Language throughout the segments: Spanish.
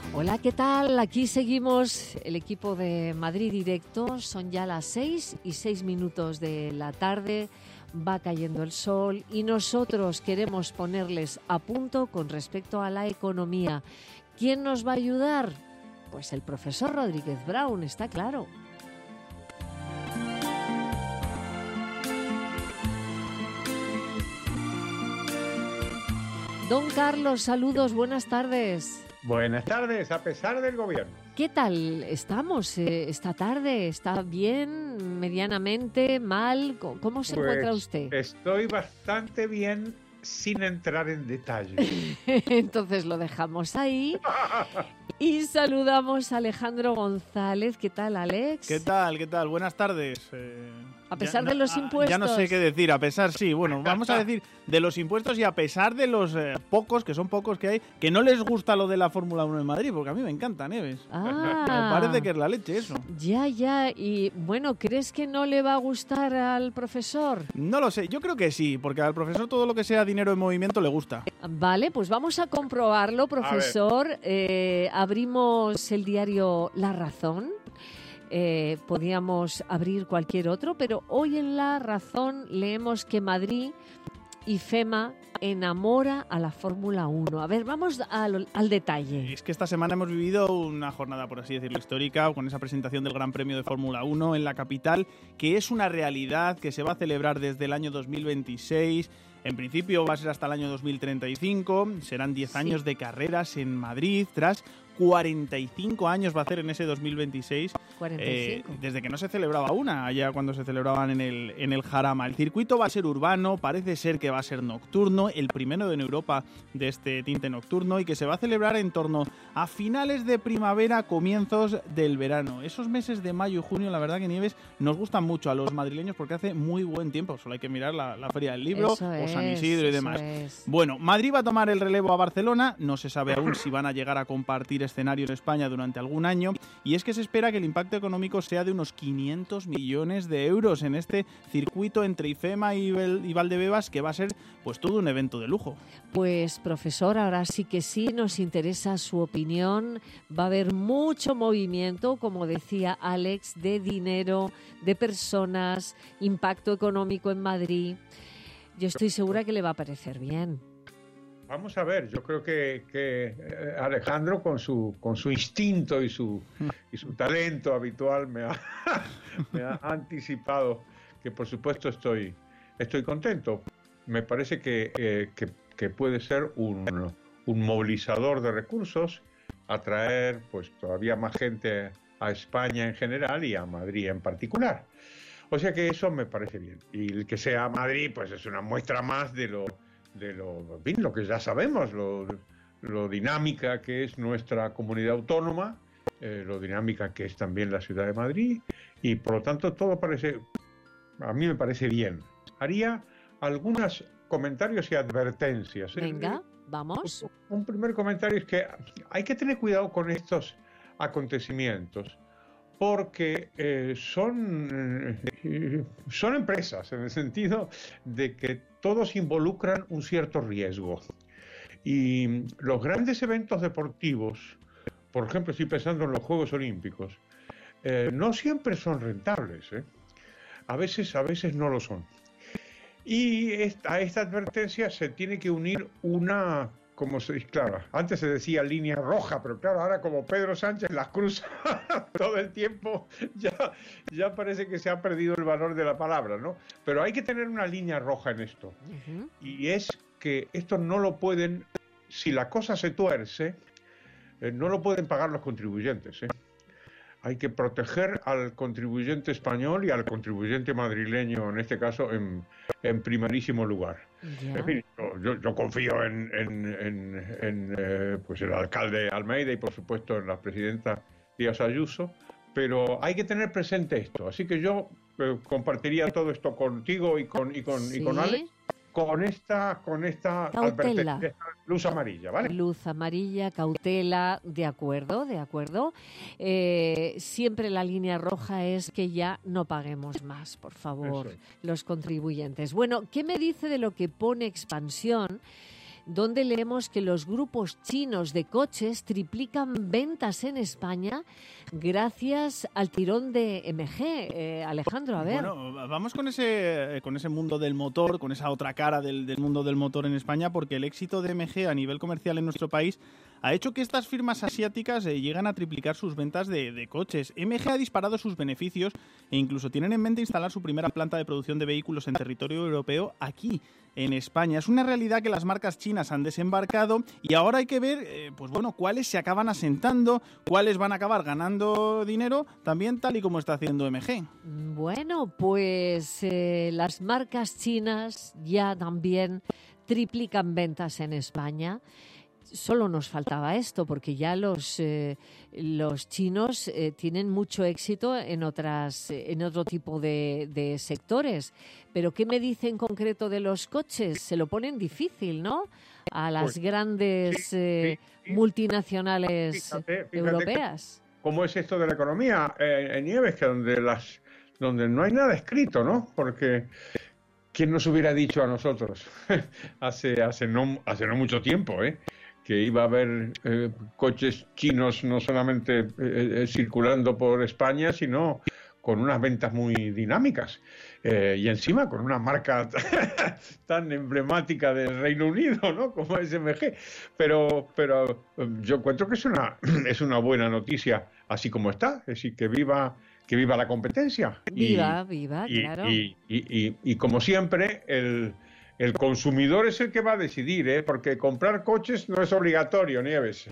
Hola, ¿qué tal? Aquí seguimos el equipo de Madrid Directo. Son ya las 6:06 de la tarde. Va cayendo el sol y nosotros queremos ponerles a punto con respecto a la economía. ¿Quién nos va a ayudar? Pues el profesor Rodríguez Brown, está claro. Don Carlos, saludos, buenas tardes. Buenas tardes, a pesar del gobierno. ¿Qué tal estamos esta tarde? ¿Está bien, medianamente, mal? ¿Cómo se encuentra usted? Estoy bastante bien sin entrar en detalle. Entonces lo dejamos ahí y saludamos a Alejandro González. ¿Qué tal, Alex? ¿Qué tal? ¿Qué tal? Buenas tardes. A pesar de los impuestos. Ya no sé qué decir, a pesar, sí. Bueno, vamos a decir de los impuestos y a pesar de los pocos, que son pocos que hay, que no les gusta lo de la Fórmula 1 en Madrid, porque a mí me encanta, Nieves. Ah, Me parece que es la leche eso. Ya. Y bueno, ¿crees que no le va a gustar al profesor? No lo sé, yo creo que sí, porque al profesor todo lo que sea dinero en movimiento le gusta. Vale, pues vamos a comprobarlo, profesor. Abrimos el diario La Razón. Podíamos abrir cualquier otro, pero hoy en La Razón leemos que Madrid y FEMA enamora a la Fórmula 1. A ver, vamos al detalle. Es que esta semana hemos vivido una jornada, por así decirlo, histórica, con esa presentación del Gran Premio de Fórmula 1 en la capital, que es una realidad que se va a celebrar desde el año 2026. En principio va a ser hasta el año 2035, serán 10 años de carreras en Madrid, tras 45 años va a hacer en ese 2026, 45. desde que no se celebraba una, allá cuando se celebraban en el Jarama. El circuito va a ser urbano, parece ser que va a ser nocturno, el primero en Europa de este tinte nocturno, y que se va a celebrar en torno a finales de primavera, comienzos del verano. Esos meses de mayo y junio, la verdad que, Nieves, nos gustan mucho a los madrileños porque hace muy buen tiempo. Solo hay que mirar la Feria del Libro, o San Isidro y demás. Bueno, Madrid va a tomar el relevo a Barcelona, no se sabe aún si van a llegar a compartir escenario en España durante algún año, y es que se espera que el impacto económico sea de unos 500 millones de euros en este circuito entre IFEMA y Valdebebas, que va a ser pues todo un evento de lujo. Pues profesor, ahora sí que sí, nos interesa su opinión. Va a haber mucho movimiento, como decía Alex, de dinero, de personas, impacto económico en Madrid. Yo estoy segura que le va a parecer bien. Vamos a ver, yo creo que Alejandro con su instinto y su talento habitual me ha anticipado que por supuesto estoy contento. Me parece que puede ser un movilizador de recursos, atraer pues todavía más gente a España en general y a Madrid en particular. O sea que eso me parece bien. Y el que sea Madrid pues es una muestra más de lo que ya sabemos, lo dinámica que es nuestra comunidad autónoma, lo dinámica que es también la ciudad de Madrid, y por lo tanto a mí me parece bien. Haría algunos comentarios y advertencias. Venga, vamos. Un primer comentario es que hay que tener cuidado con estos acontecimientos, porque son empresas, en el sentido de que todos involucran un cierto riesgo. Y los grandes eventos deportivos, por ejemplo, estoy pensando en los Juegos Olímpicos, no siempre son rentables, ¿eh? A veces no lo son. Y a esta advertencia se tiene que unir claro, antes se decía línea roja, pero claro, ahora como Pedro Sánchez las cruza todo el tiempo, ya parece que se ha perdido el valor de la palabra, ¿no? Pero hay que tener una línea roja en esto. Uh-huh. Y es que esto no lo pueden, si la cosa se tuerce, no lo pueden pagar los contribuyentes, ¿eh? Hay que proteger al contribuyente español y al contribuyente madrileño, en este caso, en primerísimo lugar. Yeah. En fin, yo confío en pues el alcalde Almeida y, por supuesto, en la presidenta Díaz Ayuso, pero hay que tener presente esto. Así que yo compartiría todo esto contigo y con Alex, con esta cautela. Luz amarilla, ¿vale? Luz amarilla, cautela, de acuerdo. Siempre la línea roja es que ya no paguemos más, por favor, los contribuyentes. Bueno, ¿qué me dice de lo que pone Expansión? donde leemos que los grupos chinos de coches triplican ventas en España gracias al tirón de MG. Alejandro, a ver. Bueno, vamos con ese mundo del motor, con esa otra cara del mundo del motor en España, porque el éxito de MG a nivel comercial en nuestro país ha hecho que estas firmas asiáticas llegan a triplicar sus ventas de coches. MG ha disparado sus beneficios e incluso tienen en mente instalar su primera planta de producción de vehículos en territorio europeo aquí, en España. Es una realidad que las marcas chinas han desembarcado y ahora hay que ver, cuáles se acaban asentando, cuáles van a acabar ganando dinero, también tal y como está haciendo MG. Bueno, pues las marcas chinas ya también triplican ventas en España. Solo nos faltaba esto, porque ya los chinos tienen mucho éxito en otro tipo de sectores. Pero ¿qué me dice en concreto de los coches? Se lo ponen difícil, ¿no? A las grandes multinacionales europeas. ¿Cómo es esto de la economía, Nieves? Que donde no hay nada escrito, ¿no? Porque ¿quién nos hubiera dicho a nosotros hace no mucho tiempo, que iba a haber coches chinos no solamente circulando por España, sino con unas ventas muy dinámicas y encima con una marca tan emblemática del Reino Unido, ¿no? Como es MG. Pero yo encuentro que es una buena noticia así como está, es decir, que viva la competencia. Viva, claro. Y como siempre, el consumidor es el que va a decidir, porque comprar coches no es obligatorio, Nieves.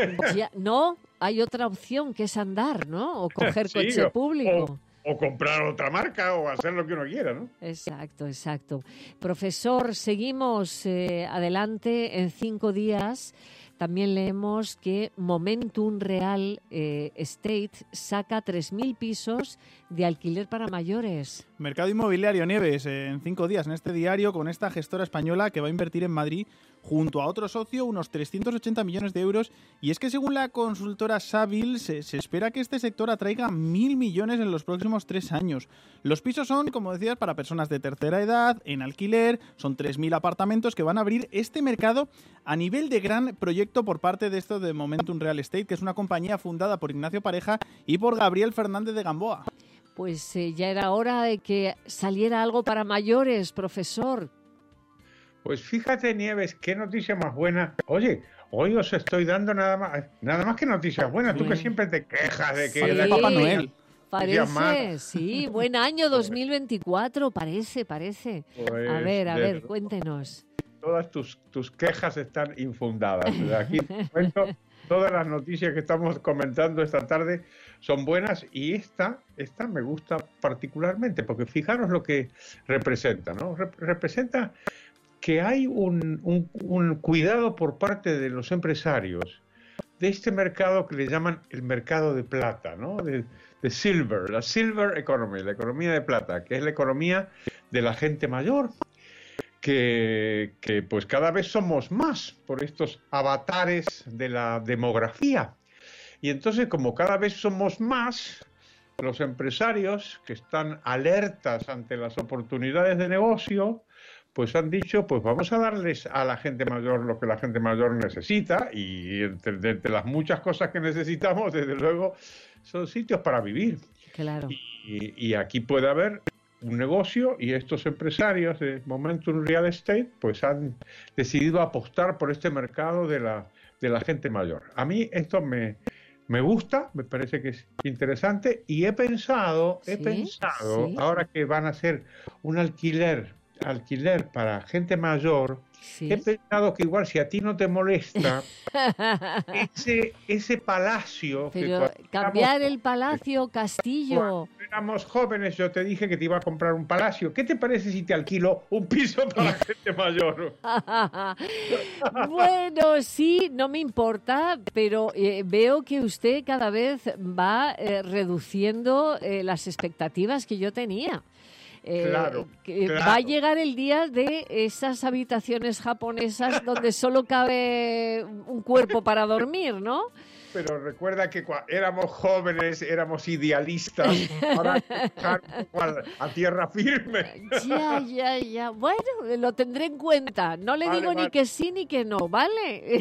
No, hay otra opción que es andar, ¿no? O coger coche público. O comprar otra marca o hacer lo que uno quiera, ¿no? Exacto. Profesor, seguimos adelante en 5 días. También leemos que Momentum Real Estate saca 3.000 pisos de alquiler para mayores. Mercado inmobiliario, Nieves, en 5 días en este diario con esta gestora española que va a invertir en Madrid junto a otro socio unos 380 millones de euros. Y es que según la consultora Savills se espera que este sector atraiga 1.000 millones en los próximos 3 años. Los pisos son, como decías, para personas de tercera edad, en alquiler. Son 3.000 apartamentos que van a abrir este mercado a nivel de gran proyecto por parte de esto de Momentum Real Estate, que es una compañía fundada por Ignacio Pareja y por Gabriel Fernández de Gamboa. Pues ya era hora de que saliera algo para mayores, profesor. Pues fíjate, Nieves, qué noticia más buena. Oye, hoy os estoy dando nada más que noticias buenas. Tú que siempre te quejas de que... Parece Papá Noel. Parece, sí. Buen año 2024, parece. Pues, A ver, cuéntenos. Todas tus quejas están infundadas. Aquí te cuento, todas las noticias que estamos comentando esta tarde son buenas y esta me gusta particularmente porque fijaros lo que representa, ¿no? Representa que hay un cuidado por parte de los empresarios de este mercado que le llaman el mercado de plata, ¿no? De silver, la silver economy, la economía de plata, que es la economía de la gente mayor, que pues cada vez somos más por estos avatares de la demografía. Y entonces, como cada vez somos más, los empresarios que están alertas ante las oportunidades de negocio, pues han dicho, pues vamos a darles a la gente mayor lo que la gente mayor necesita, y entre las muchas cosas que necesitamos, desde luego, son sitios para vivir. Claro. Y aquí puede haber un negocio, y estos empresarios de Momentum Real Estate pues han decidido apostar por este mercado de la gente mayor. A mí esto me gusta, me parece que es interesante, y he pensado, ahora que van a hacer un alquiler para gente mayor, he pensado que igual si a ti no te molesta ese palacio... Pero cambiar el palacio, castillo... Cuando éramos jóvenes yo te dije que te iba a comprar un palacio. ¿Qué te parece si te alquilo un piso para gente mayor? Bueno, sí, no me importa, pero veo que usted cada vez va reduciendo las expectativas que yo tenía. Claro. Va a llegar el día de esas habitaciones japonesas donde solo cabe un cuerpo para dormir, ¿no? Pero recuerda que éramos jóvenes, éramos idealistas, para dejar a tierra firme. Ya. Bueno, lo tendré en cuenta. No le digo ni que sí ni que no, ¿vale?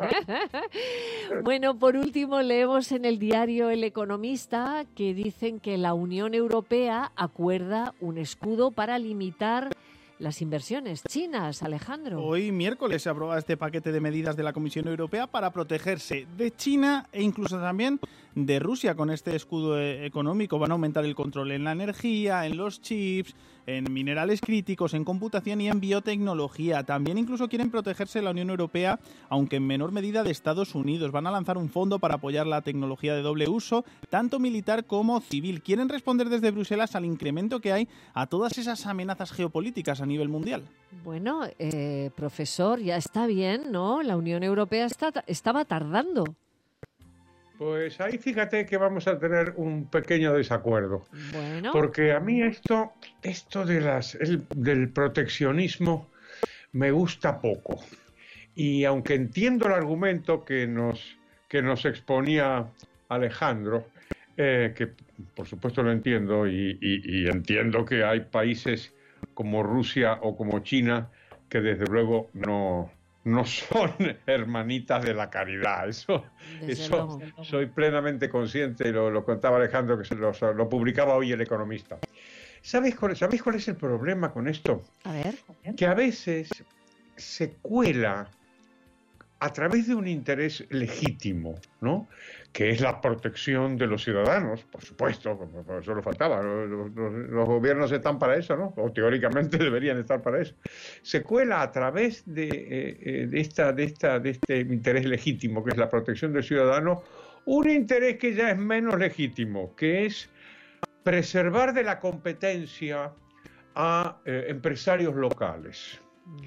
Bueno, por último, leemos en el diario El Economista que dicen que la Unión Europea acuerda un escudo para limitar las inversiones chinas, Alejandro. Hoy miércoles se aprueba este paquete de medidas de la Comisión Europea para protegerse de China e incluso también de Rusia. Con este escudo económico van a aumentar el control en la energía, en los chips, en minerales críticos, en computación y en biotecnología. También incluso quieren protegerse la Unión Europea, aunque en menor medida, de Estados Unidos. Van a lanzar un fondo para apoyar la tecnología de doble uso, tanto militar como civil. Quieren responder desde Bruselas al incremento que hay a todas esas amenazas geopolíticas a nivel mundial. Bueno, profesor, ya está bien, ¿no? La Unión Europea estaba tardando. Pues ahí fíjate que vamos a tener un pequeño desacuerdo. Bueno. Porque a mí esto del proteccionismo me gusta poco. Y aunque entiendo el argumento que nos exponía Alejandro, que por supuesto lo entiendo y entiendo que hay países como Rusia o como China que desde luego no son hermanitas de la caridad. Eso soy plenamente consciente, y lo contaba Alejandro, que lo publicaba hoy El Economista. ¿Sabéis cuál es el problema con esto? A ver. Que a veces se cuela a través de un interés legítimo, ¿no? Que es la protección de los ciudadanos, por supuesto, como solo faltaba. Los gobiernos están para eso, ¿no? O teóricamente deberían estar para eso. Se cuela a través de este interés legítimo, que es la protección del ciudadano, un interés que ya es menos legítimo, que es preservar de la competencia a empresarios locales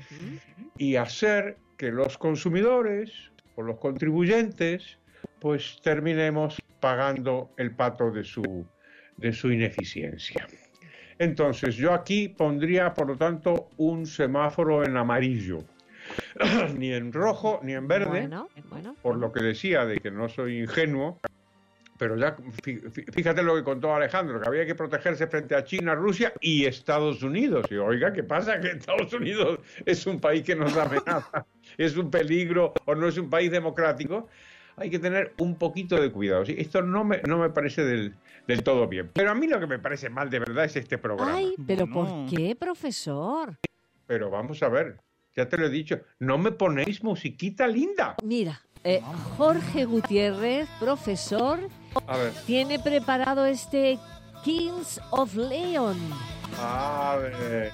y hacer que los consumidores o los contribuyentes pues terminemos pagando el pato de su ineficiencia. Entonces yo aquí pondría, por lo tanto, un semáforo en amarillo, ni en rojo ni en verde, bueno. Por lo que decía de que no soy ingenuo. Pero ya, fíjate lo que contó Alejandro, que había que protegerse frente a China, Rusia y Estados Unidos. Y oiga, ¿qué pasa? Que Estados Unidos es un país que nos amenaza, es un peligro o no es un país democrático. Hay que tener un poquito de cuidado. ¿Sí? Esto no me parece del todo bien. Pero a mí lo que me parece mal de verdad es este programa. Ay, pero ¿por qué, profesor? Pero vamos a ver, ya te lo he dicho, no me ponéis musiquita linda. Mira, Jorge Gutiérrez, profesor, tiene preparado este Kings of Leon. A ver.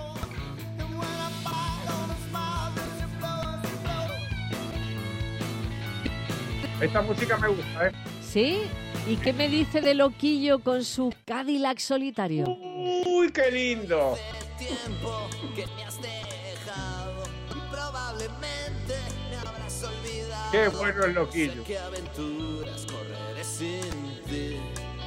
Esta música me gusta, ¿eh? ¿Sí? ¿Y qué me dice de Loquillo con su Cadillac solitario? ¡Uy, qué lindo! Tiempo que me has dejado y probablemente me habrás olvidado. ¡Qué bueno el Loquillo! ¿Qué aventuras correré sin ti?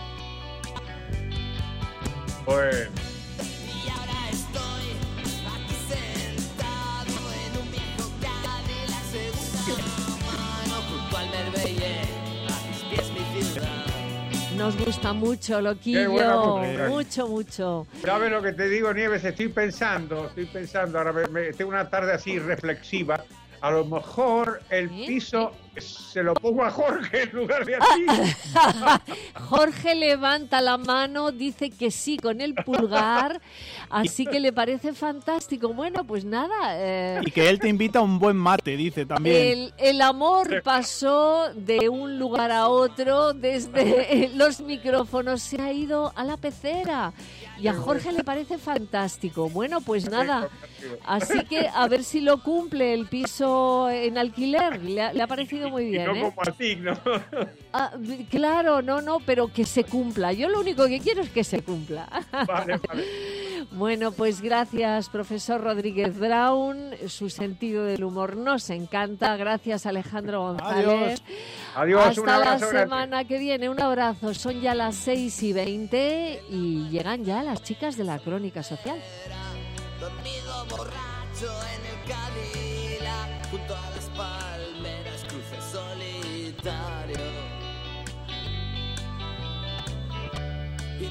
Bueno. Y ahora estoy aquí sentado en un viejo Cadillac segunda mano junto al Marbella, a mis pies mi ciudad. Nos gusta mucho, Loquillo. Mucho. ¿Sabes lo que te digo, Nieves? Estoy pensando, ahora tengo una tarde así reflexiva. A lo mejor el piso se lo pongo a Jorge en lugar de a ti. Jorge levanta la mano, dice que sí con el pulgar, así que le parece fantástico. Bueno, pues nada. Y que él te invita a un buen mate, dice también. El amor pasó de un lugar a otro, desde los micrófonos se ha ido a la pecera. Y a Jorge le parece fantástico. Bueno, pues nada. Así que a ver si lo cumple el piso en alquiler. Le ha parecido muy bien. Y no como a ti, ¿no? Claro, no, pero que se cumpla. Yo lo único que quiero es que se cumpla. Vale. Bueno, pues gracias, profesor Rodríguez Brown. Su sentido del humor nos encanta. Gracias, Alejandro González. Adiós. Hasta la semana que viene. Un abrazo. Son ya las 6:20 y llegan ya las chicas de la Crónica Social. Dormido borracho en el Cadillac, junto a las palmeras cruce solitario.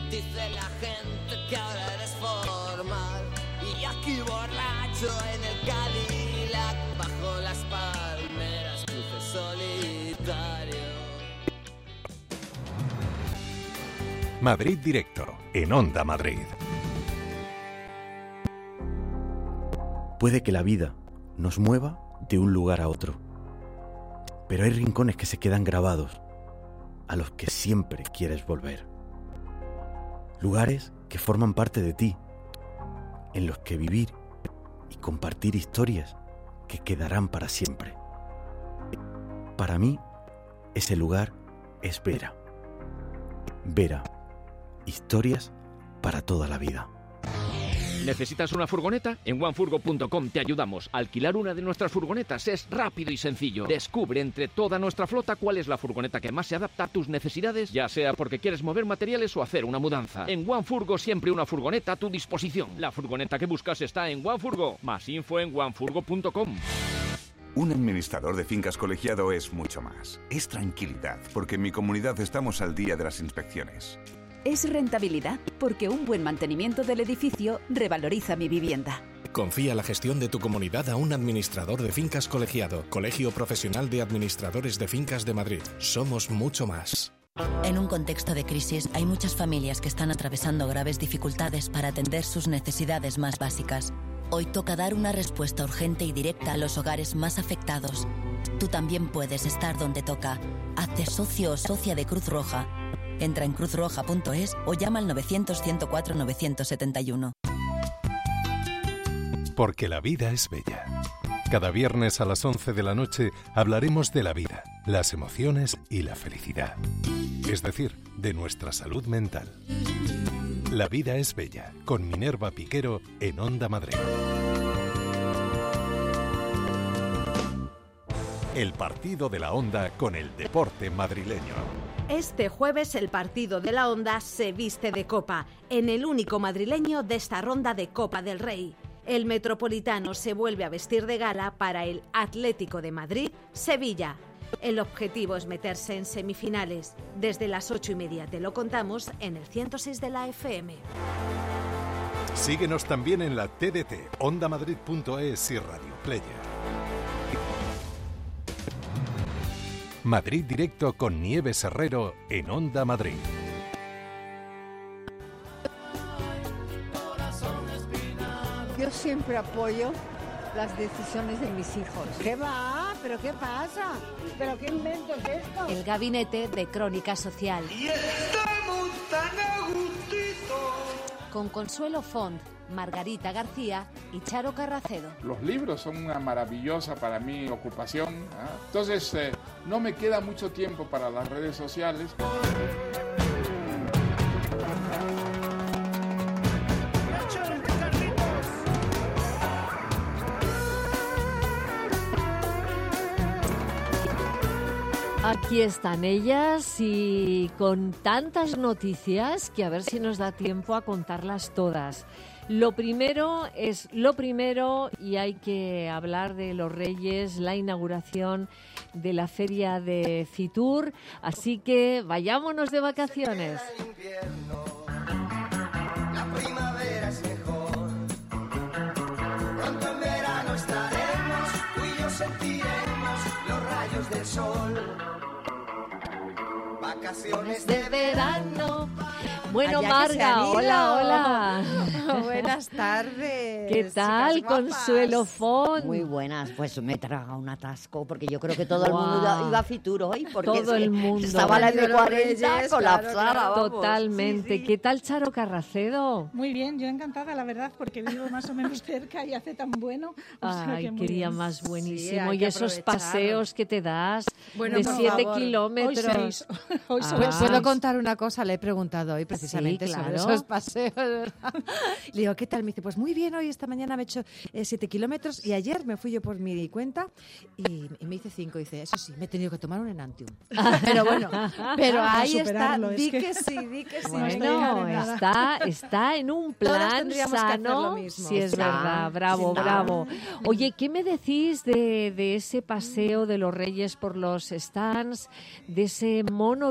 Dice la gente que ahora eres formal. Y aquí borracho en el Cadillac, bajo las palmeras, cruce solitario. Madrid Directo, en Onda Madrid. Puede que la vida nos mueva de un lugar a otro, pero hay rincones que se quedan grabados, a los que siempre quieres volver. Lugares que forman parte de ti, en los que vivir y compartir historias que quedarán para siempre. Para mí, ese lugar es Vera. Vera, historias para toda la vida. ¿Necesitas una furgoneta? En onefurgo.com te ayudamos. Alquilar una de nuestras furgonetas es rápido y sencillo. Descubre entre toda nuestra flota cuál es la furgoneta que más se adapta a tus necesidades, ya sea porque quieres mover materiales o hacer una mudanza. En OneFurgo siempre una furgoneta a tu disposición. La furgoneta que buscas está en OneFurgo. Más info en onefurgo.com. Un administrador de fincas colegiado es mucho más. Es tranquilidad, porque en mi comunidad estamos al día de las inspecciones. Es rentabilidad, porque un buen mantenimiento del edificio revaloriza mi vivienda. Confía la gestión de tu comunidad a un administrador de fincas colegiado. Colegio Profesional de Administradores de Fincas de Madrid. Somos mucho más. En un contexto de crisis, hay muchas familias que están atravesando graves dificultades para atender sus necesidades más básicas. Hoy toca dar una respuesta urgente y directa a los hogares más afectados. Tú también puedes estar donde toca. Hazte socio o socia de Cruz Roja. Entra en cruzroja.es o llama al 900-104-971. Porque la vida es bella. Cada viernes a las 11 de la noche hablaremos de la vida, las emociones y la felicidad. Es decir, de nuestra salud mental. La vida es bella, con Minerva Piquero en Onda Madrid. El partido de la Onda con el deporte madrileño. Este jueves el partido de la Onda se viste de copa, en el único madrileño de esta ronda de Copa del Rey. El Metropolitano se vuelve a vestir de gala para el Atlético de Madrid-Sevilla. El objetivo es meterse en semifinales. Desde las 8:30 te lo contamos en el 106 de la FM. Síguenos también en la TDT, ondamadrid.es y Radio Player. Madrid Directo con Nieves Herrero en Onda Madrid. Yo siempre apoyo las decisiones de mis hijos. ¿Qué va? ¿Pero qué pasa? ¿Pero qué invento es esto? El gabinete de Crónica Social. Y estamos tan a gustito. Con Consuelo Font, Margarita García y Charo Carracedo. Los libros son una maravillosa para mí ocupación. Entonces, no me queda mucho tiempo para las redes sociales. Aquí están ellas y con tantas noticias que a ver si nos da tiempo a contarlas todas. Lo primero es lo primero y hay que hablar de los Reyes, la inauguración de la feria de Fitur, así que vayámonos de vacaciones. La primavera es mejor. Pronto en verano estaremos, tú y yo sentiremos los rayos del sol. Vacaciones de verano. Bueno, Allá Marga, hola. Buenas tardes. ¿Qué tal, chicas guapas? Consuelo Font? Muy buenas, pues me traga un atasco porque yo creo que todo el mundo iba a Fitur hoy porque todo el mundo. estaba la de 40 Reyes, colapsada, claro. vamos. Totalmente. Sí, sí. ¿Qué tal, Charo Carracedo? Muy bien, yo encantada, la verdad, porque vivo más o menos cerca y hace tan bueno. O sea Ay, que muy qué día bien. más buenísimo. hay y que esos aprovechar. paseos que te das Bueno, de por 7 favor. kilómetros. Hoy 6. Hoy Ah. solo ¿Puedo seis. contar una cosa? Le he preguntado hoy precisamente Sí, sobre claro. esos paseos. Le digo, ¿qué tal? Me dice, pues muy bien, hoy esta mañana me he hecho 7 kilómetros y ayer me fui yo por mi cuenta y me hice 5. Dice, eso sí, me he tenido que tomar un Enantium. Pero bueno, pero Para ahí está, superarlo, di es que- que sí, di que sí. Bueno, está en un Todas plan tendríamos que hacer sano. lo mismo. Sí, es Está, verdad. Bravo, está. bravo. Oye, ¿qué me decís de ese paseo de los Reyes por los stands, de ese mono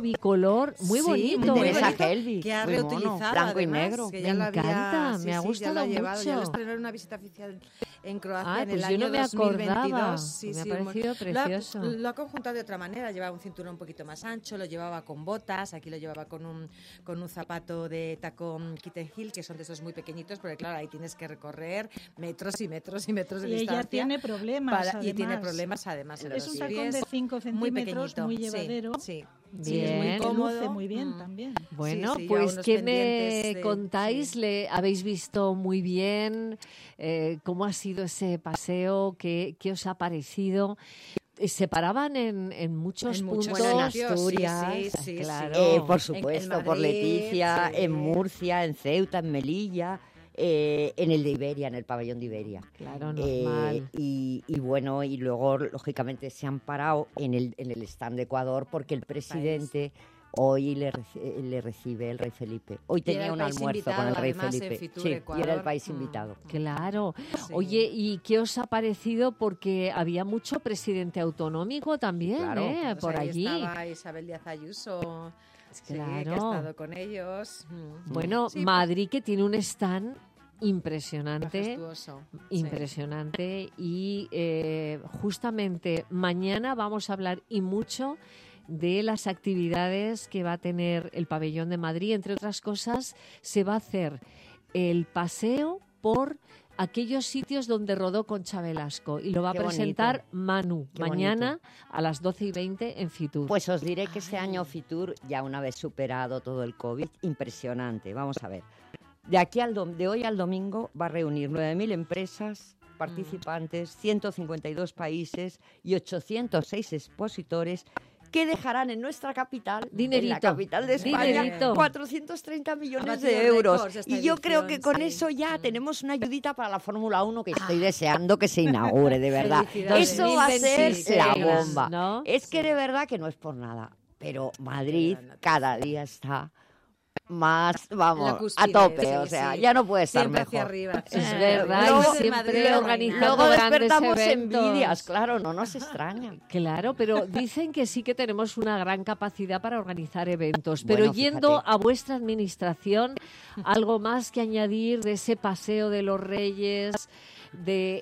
bicolor muy Sí, bonito. muy Teresa bonito, Helbig, que ha muy mono, reutilizado blanco y además, negro. que Me ya lo había- encanta, sí, me ha sí, ya gustado lo ha llevado, mucho. ya lo estrenó en una visita oficial en Croacia Ah, en pues el yo año no me 2022. acordaba. Sí, Me ha sí, parecido precioso. Lo ha conjuntado de otra manera, llevaba un cinturón un poquito más ancho, lo llevaba con botas, aquí lo llevaba con un zapato de tacón Kitten Hill, que son de esos muy pequeñitos, porque claro, ahí tienes que recorrer metros y metros y metros de Y ella distancia. tiene problemas, y tiene además. problemas además en Es los un tacón pies, de 5 centímetros, pequeñito, muy sí, llevadero. sí. Sí, es muy Bien. cómodo. Luce muy bien también. Bueno, Sí, sí, lleva pues unos ¿qué me pendientes de- contáis? ¿Le habéis visto muy bien? ¿Cómo ha sido ese paseo? ¿Qué os ha parecido? Se paraban en muchos puntos. Bueno, en Asturias, claro. por supuesto, por Leticia, en Murcia, en Ceuta, en Melilla, en el de Iberia, en el pabellón de Iberia. Claro, normal. Y bueno, y luego, lógicamente, se han parado en el stand de Ecuador porque el presidente hoy le recibe el rey Felipe. Hoy Y era tenía el un país almuerzo con invitado, el rey además, en Felipe. Fitur, Sí, y Ecuador. era el país invitado. Claro. Sí. Oye, ¿y qué os ha parecido? Porque había mucho presidente autonómico también, Claro, pues por ahí allí. estaba Isabel Díaz Ayuso, sí, que ha Claro. estado con ellos. Bueno, Sí, Madrid, que tiene un stand impresionante, Majestuoso, impresionante, y justamente mañana vamos a hablar y mucho de las actividades que va a tener el pabellón de Madrid. Entre otras cosas, se va a hacer el paseo por aquellos sitios donde rodó Concha Velasco y lo va Qué a presentar bonito. Manu Qué mañana a las 12:20 en Fitur. Pues os diré que este año Fitur, ya una vez superado todo el COVID, impresionante. Vamos a ver. De hoy al domingo va a reunir 9.000 empresas participantes, 152 países y 806 expositores que dejarán en nuestra capital, Dinerito. en la capital de España, Dinerito. 430 Ha millones batido de euros. récords esta Y yo creo que edición, con sí. eso ya tenemos una ayudita para la Fórmula 1 que estoy deseando que se inaugure, de verdad. Felicidades. Eso va a ser 2026, la bomba. ¿no? Es que de verdad que no es por nada, pero Madrid cada día está más, vamos, La cúspide, a tope, sí, o sea, sí. ya no puede estar Siempre mejor. hacia arriba. Es verdad, Luego- y siempre organizando Luego grandes despertamos eventos. envidias, claro, no nos extraña. Claro, pero dicen que sí que tenemos una gran capacidad para organizar eventos. Pero Bueno, yendo fíjate. a vuestra administración, algo más que añadir de ese paseo de los Reyes, de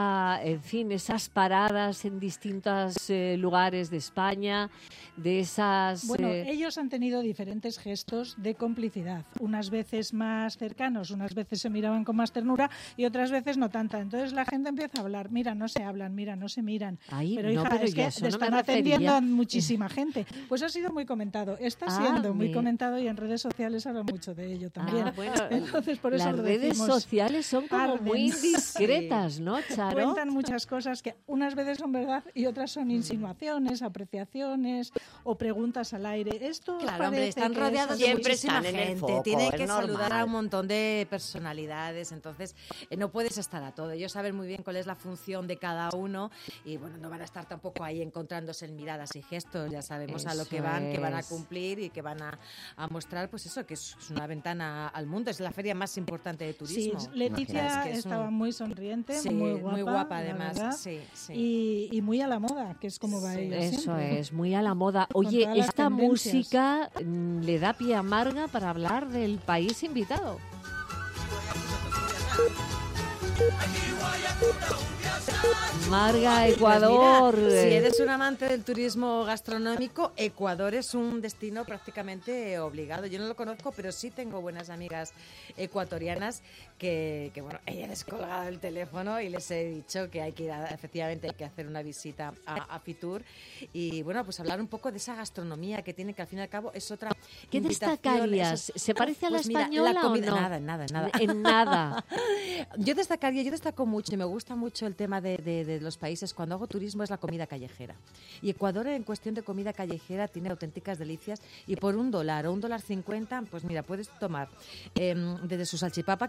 esas paradas en distintos lugares de España, de esas... Bueno, ellos han tenido diferentes gestos de complicidad. Unas veces más cercanos, unas veces se miraban con más ternura y otras veces no tanta. Entonces la gente empieza a hablar. Mira, no se hablan, mira, no se miran. Ay, pero no, hija, pero es yo que eso no me están refería. atendiendo a muchísima gente. Pues ha sido muy comentado. Está siendo muy comentado y en redes sociales hablan mucho de ello también. Ah, bueno, Entonces, por eso las lo redes decimos. sociales son como Arden. muy discretas, ¿no, Charo? Cuentan muchas cosas que unas veces son verdad y otras son insinuaciones, apreciaciones o preguntas al aire. Esto Claro, hombre, están que rodeados es de así. muchísima gente. Tienen que normal. saludar a un montón de personalidades, entonces no puedes estar a todo. Ellos saben muy bien cuál es la función de cada uno y bueno, no van a estar tampoco ahí encontrándose en miradas y gestos. Ya sabemos a lo que van a es. cumplir y que van a mostrar, pues eso, que es una ventana al mundo. Es la feria más importante de Sí, turismo. Leticia Es que es estaba un- muy sonriente, Sí, muy guapa, la además. verdad. Sí, sí. Y muy a la moda, que es como va ella Eso siempre. es, muy a la moda. Con Oye, todas las esta tendencias. música le da pie a Marga para hablar del país invitado. Marga, Ecuador. Pues mira, si eres un amante del turismo gastronómico, Ecuador es un destino prácticamente obligado. Yo no lo conozco, pero sí tengo buenas amigas ecuatorianas que bueno, he descolgado el teléfono y les he dicho que hay que ir efectivamente hay que hacer una visita a Fitur y bueno, pues hablar un poco de esa gastronomía que tiene, que al fin y al cabo es otra ¿Qué invitación, destacarías? eso es- ¿Se parece a la Pues mira, española la o comida- no? Nada. En nada. Yo destaco mucho y me gusta mucho el tema de los países. Cuando hago turismo es la comida callejera. Y Ecuador en cuestión de comida callejera tiene auténticas delicias y por $1 o $1.50, pues mira, puedes tomar desde su salchipapa, que aquí hace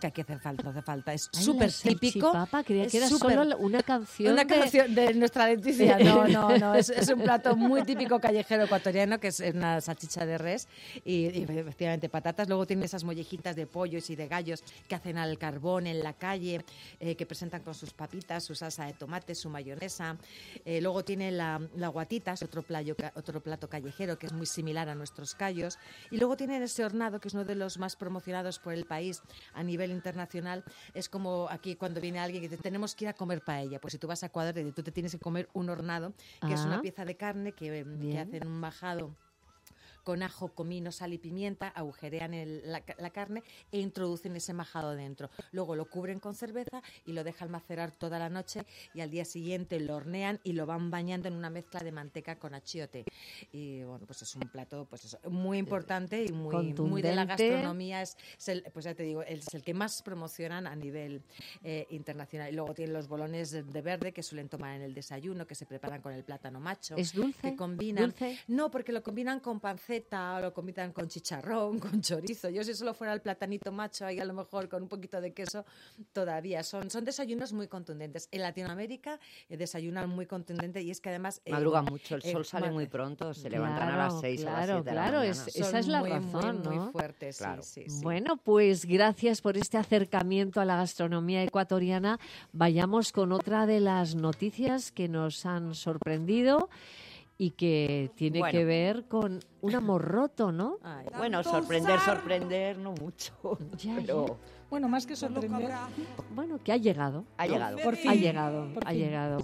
falta, no hace falta. Es Ay, súper la típico. salchipapa, creía que era súper- solo una canción. Una de- canción de nuestra Leticia. No. Es un plato muy típico callejero ecuatoriano, que es una salchicha de res y efectivamente patatas. Luego tiene esas mollejitas de pollos y de gallos que hacen al carbón en la calle, que presentan con sus papitas, su salsa de tomate, su mayonesa. Luego tiene la guatita, es otro plato callejero que es muy similar a nuestros callos. Y luego tienen ese hornado, que es uno de los más promocionados por el país a nivel internacional. Es como aquí cuando viene alguien que dice, tenemos que ir a comer paella. Pues si tú vas a Ecuador, tú te tienes que comer un hornado, que es Ah. una pieza de carne que Bien. hacen un majado con ajo, comino, sal y pimienta, agujerean la carne e introducen ese majado dentro. Luego lo cubren con cerveza y lo dejan macerar toda la noche y al día siguiente lo hornean y lo van bañando en una mezcla de manteca con achiote. Y bueno, pues es un plato pues eso, muy importante y muy de la Contundente. gastronomía. Pues ya te digo, es el que más promocionan a nivel internacional. Y luego tienen los bolones de verde que suelen tomar en el desayuno, que se preparan con el plátano macho. ¿Es dulce? Que combinan. ¿Dulce? No, porque lo combinan con panceta o lo combinan con chicharrón, con chorizo. Yo si solo fuera el platanito macho, ahí a lo mejor con un poquito de queso, todavía. Son desayunos muy contundentes. En Latinoamérica desayunan muy contundente y es que además... Madrugan mucho, el sol sale muy pronto, se levantan a las 6 o las 7 de la mañana. Esa es la razón, ¿no? Muy fuertes, Claro. sí. Bueno, pues gracias por este acercamiento a la gastronomía ecuatoriana. Vayamos con otra de las noticias que nos han sorprendido y que tiene Bueno. que ver con un amor roto, ¿no? Bueno, sorprender, no mucho. Pero Bueno, más que sorprender. Bueno, que ha llegado. Ha ¿no? llegado. Por fin. Ha llegado, Por ha fin. llegado.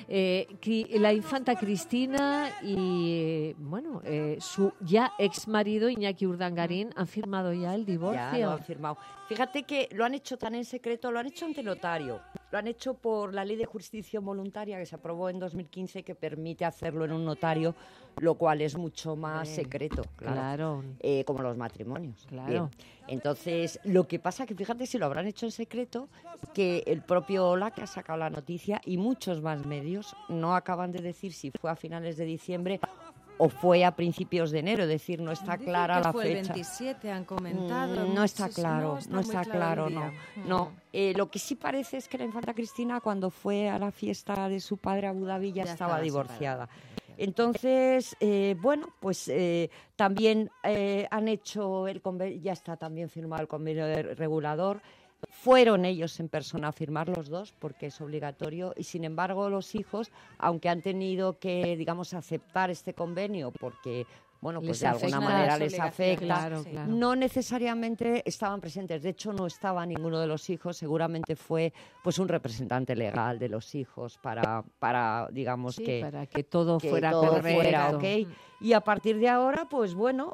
La infanta Cristina y, bueno, su ya ex marido Iñaki Urdangarín han firmado ya el divorcio. ya lo han firmado. Fíjate que lo han hecho tan en secreto, lo han hecho ante notario. Lo han hecho por la ley de jurisdicción voluntaria que se aprobó en 2015 que permite hacerlo en un notario, lo cual es mucho más secreto, Claro. como los matrimonios. Claro. Bien. Entonces, lo que pasa que fíjate si lo habrán hecho en secreto, que el propio Ola, que ha sacado la noticia, y muchos más medios no acaban de decir si fue a finales de diciembre o fue a principios de enero, es decir, no está Dicen clara que la fue fecha. el 27, han comentado. No está Sí, claro, no muy está claro, el no. día. No, lo que sí parece es que la infanta Cristina cuando fue a la fiesta de su padre a Abu Dhabi ya estaba divorciada. Entonces, bueno, pues también han hecho el convenio, ya está también firmado el convenio regulador. Fueron ellos en persona a firmar los dos porque es obligatorio y sin embargo los hijos, aunque han tenido que, digamos, aceptar este convenio porque, bueno, pues Les de alguna afecta manera las les obligaciones. afecta, Claro, claro. no necesariamente estaban presentes. De hecho, no estaba ninguno de los hijos. Seguramente fue pues un representante legal de los hijos para digamos Sí, que para que todo que fuera todo correcto. fuera ok. Y a partir de ahora, pues bueno,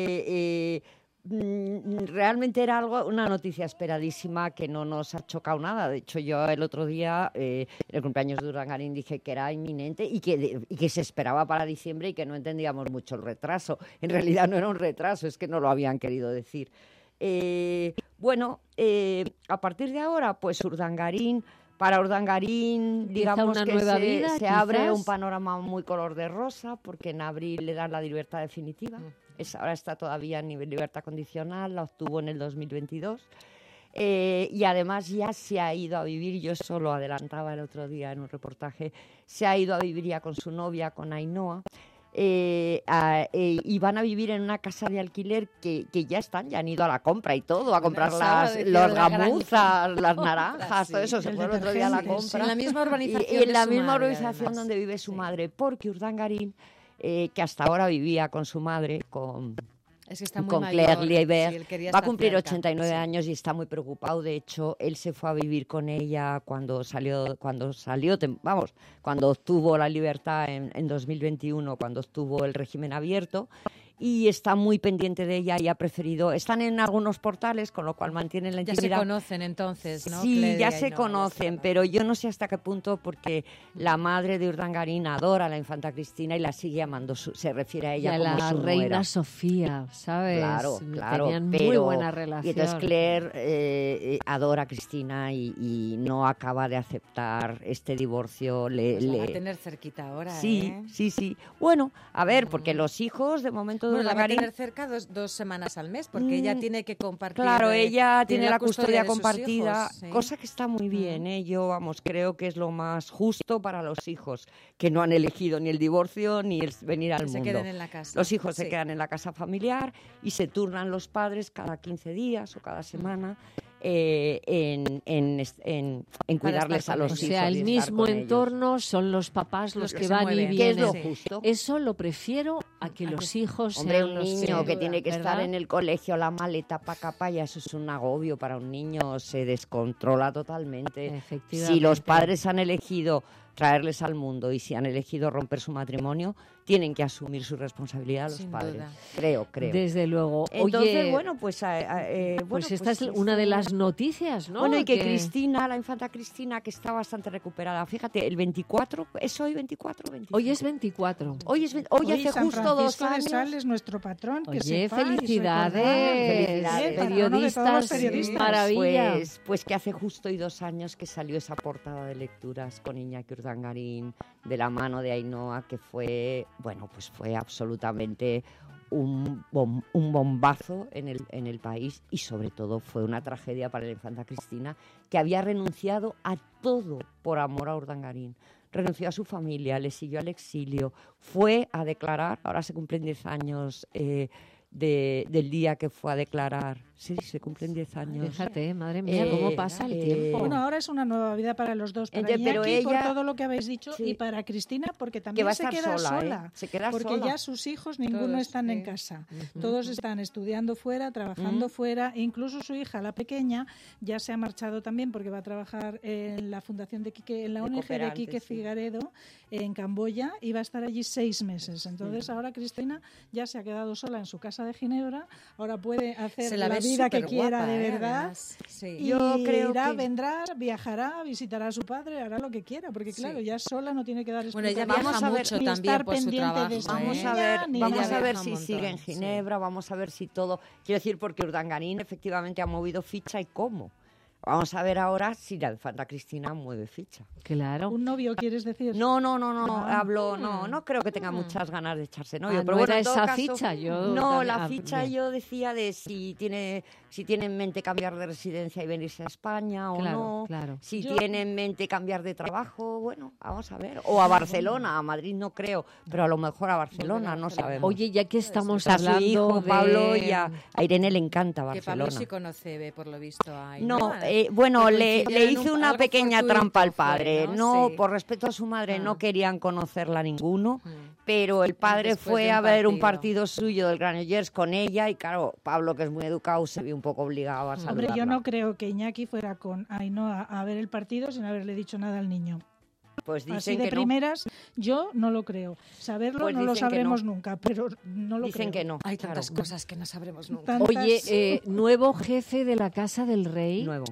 realmente era una noticia esperadísima que no nos ha chocado nada. De hecho, yo el otro día, en el cumpleaños de Urdangarín, dije que era inminente y que se esperaba para diciembre y que no entendíamos mucho el retraso. En realidad no era un retraso, es que no lo habían querido decir. A partir de ahora, pues para Urdangarín, Empieza digamos una que nueva se vida, abre quizás. un panorama muy color de rosa, porque en abril le dan la libertad definitiva. Ahora está todavía en libertad condicional, la obtuvo en el 2022. Y además ya se ha ido a vivir, yo eso lo adelantaba el otro día en un reportaje, se ha ido a vivir ya con su novia, con Ainhoa. Y van a vivir en una casa de alquiler que ya han ido a la compra y todo, a comprar los gamuzas, las naranjas, todo eso, se fue el otro día a la compra. En la misma urbanización Y en la de su misma madre, urbanización además. donde vive su madre, porque Urdangarín, que hasta ahora vivía con su madre, Es que está muy con mayor, Claire Lieber, sí, él quería va a estar cumplir cerca, 89 sí. años y está muy preocupado. De hecho, él se fue a vivir con ella cuando obtuvo la libertad en 2021, cuando obtuvo el régimen abierto, y está muy pendiente de ella y ha preferido... Están en algunos portales, con lo cual mantienen la Ya intimidad. se conocen entonces, ¿no? Sí, Claire ya y se Ainhoa, conocen, pero yo no sé hasta qué punto, porque la madre de Urdangarín adora a la infanta Cristina y la sigue amando, se refiere a Y ella a como la su reina nuera. Sofía, ¿sabes? Claro, Tenían muy pero- buena relación. Y entonces Claire adora a Cristina y no acaba de aceptar este divorcio. Pues la va a tener cerquita ahora, Sí, ¿eh? sí. Bueno, a ver, porque los hijos de momento Bueno, la va a Urdangarín. tener cerca 2 semanas al mes, porque ella tiene que compartir. Claro, ella tiene la custodia de sus compartida, hijos, ¿sí? cosa que está muy bien, ¿eh? Yo, vamos, creo que es lo más justo para los hijos, que no han elegido ni el divorcio ni el venir al Que se mundo. queden en la casa. Los hijos se Sí. quedan en la casa familiar y se turnan los padres cada 15 días o cada semana en cuidarles a los O hijos. sea, y el estar mismo con ellos. entorno son los papás los que se van y mueven. vienen. ¿Qué es lo justo? Eso lo prefiero a que los hijos Hombre, sean un los niño que tiene que estar ¿verdad? en el colegio, la maleta para acá, para allá, eso es un agobio para un niño, se descontrola totalmente. Efectivamente. Si los padres han elegido traerles al mundo y si han elegido romper su matrimonio, tienen que asumir su responsabilidad los Sin padres. duda. Creo. Desde luego. Entonces, Oye, bueno, pues pues esta es una de las noticias, ¿no? Bueno, y que Cristina, la infanta Cristina, que está bastante recuperada. Fíjate, el 24, ¿es hoy 24 o 25? Hoy es 24. Hoy Hoy hace San justo Francisco 2 de años. Sales es nuestro patrón. Que Oye, sepáis, felicidades, Felicidades. periodistas, periodistas. maravilla. Pues que hace justo y 2 años que salió esa portada de lecturas con Iñaki Urdangarín, de la mano de Ainhoa, que fue, bueno, pues fue absolutamente un bombazo en el país y sobre todo fue una tragedia para la infanta Cristina, que había renunciado a todo por amor a Urdangarín. Renunció a su familia, le siguió al exilio, fue a declarar, ahora se cumplen 10 años del día que fue a declarar. Sí, se cumplen 10 años. Fíjate, madre mía, cómo pasa el tiempo. Bueno, ahora es una nueva vida para los dos, para Entonces, pero Iñaki por ella- todo lo que habéis dicho y para Cristina porque también va a se estar queda sola, sola. Se queda porque sola. ya sus hijos ninguno Todos, están en sí. casa. Todos están estudiando fuera, trabajando fuera, e incluso su hija, la pequeña, ya se ha marchado también porque va a trabajar en la fundación de Quique, en la ONG de Cooperantes, Quique sí. Figaredo en Camboya y va a estar allí 6 meses. Entonces ahora Cristina ya se ha quedado sola en su casa de Ginebra, ahora puede hacer Se la la ve vida que superguapa, quiera de verdad. además. Sí. Y Yo creo irá, que- vendrá, viajará, visitará a su padre, hará lo que quiera, porque claro, ya sola no tiene que dar Bueno, ella explicaciones, viaja ni mucho estar también por su pendiente trabajo, de su Vamos niña, a ver, ni vamos nada. a ver viaja si un sigue en montón, Ginebra, vamos a ver si todo. Quiero decir, porque Urdangarín efectivamente ha movido ficha y cómo. Vamos a ver ahora si la infanta Cristina mueve ficha. Claro. ¿Un novio quieres decir? No, Ah. no creo que tenga muchas ganas de echarse novio. Ah, pero no bueno, era en todo esa caso, ficha, yo no, también- la ficha bien. yo decía de si tiene en mente cambiar de residencia y venirse a España o Claro, no. claro. Si Yo- tiene en mente cambiar de trabajo, bueno, vamos a ver. O a Barcelona, a Madrid no creo, pero a lo mejor a Barcelona, no sabemos. Oye, ya que estamos Está su hablando hijo, de... Pablo, y a Irene le encanta Que Pablo Barcelona. sí conoce, por lo visto, a No, Ainhoa. bueno, Que le coincidieron hice un- una algo pequeña fortuito trampa al fue, padre. ¿no? No, Sí. por respeto a su madre, no querían conocerla ninguno, Mm. pero el padre Después fue de un a ver un partido. partido suyo del Granollers con ella y claro, Pablo, que es muy educado, se vio un poco obligado a saludarla. Hombre, yo no creo que Iñaki fuera con Ainhoa a ver el partido sin haberle dicho nada al niño. Pues Así dicen de que no. primeras, yo no lo creo. Saberlo Pues no lo dicen que sabremos no. nunca, pero no lo Dicen creo. que no. Hay claro. tantas cosas que no sabremos nunca. Tantas- Oye, nuevo jefe de la Casa del Rey. Nuevo.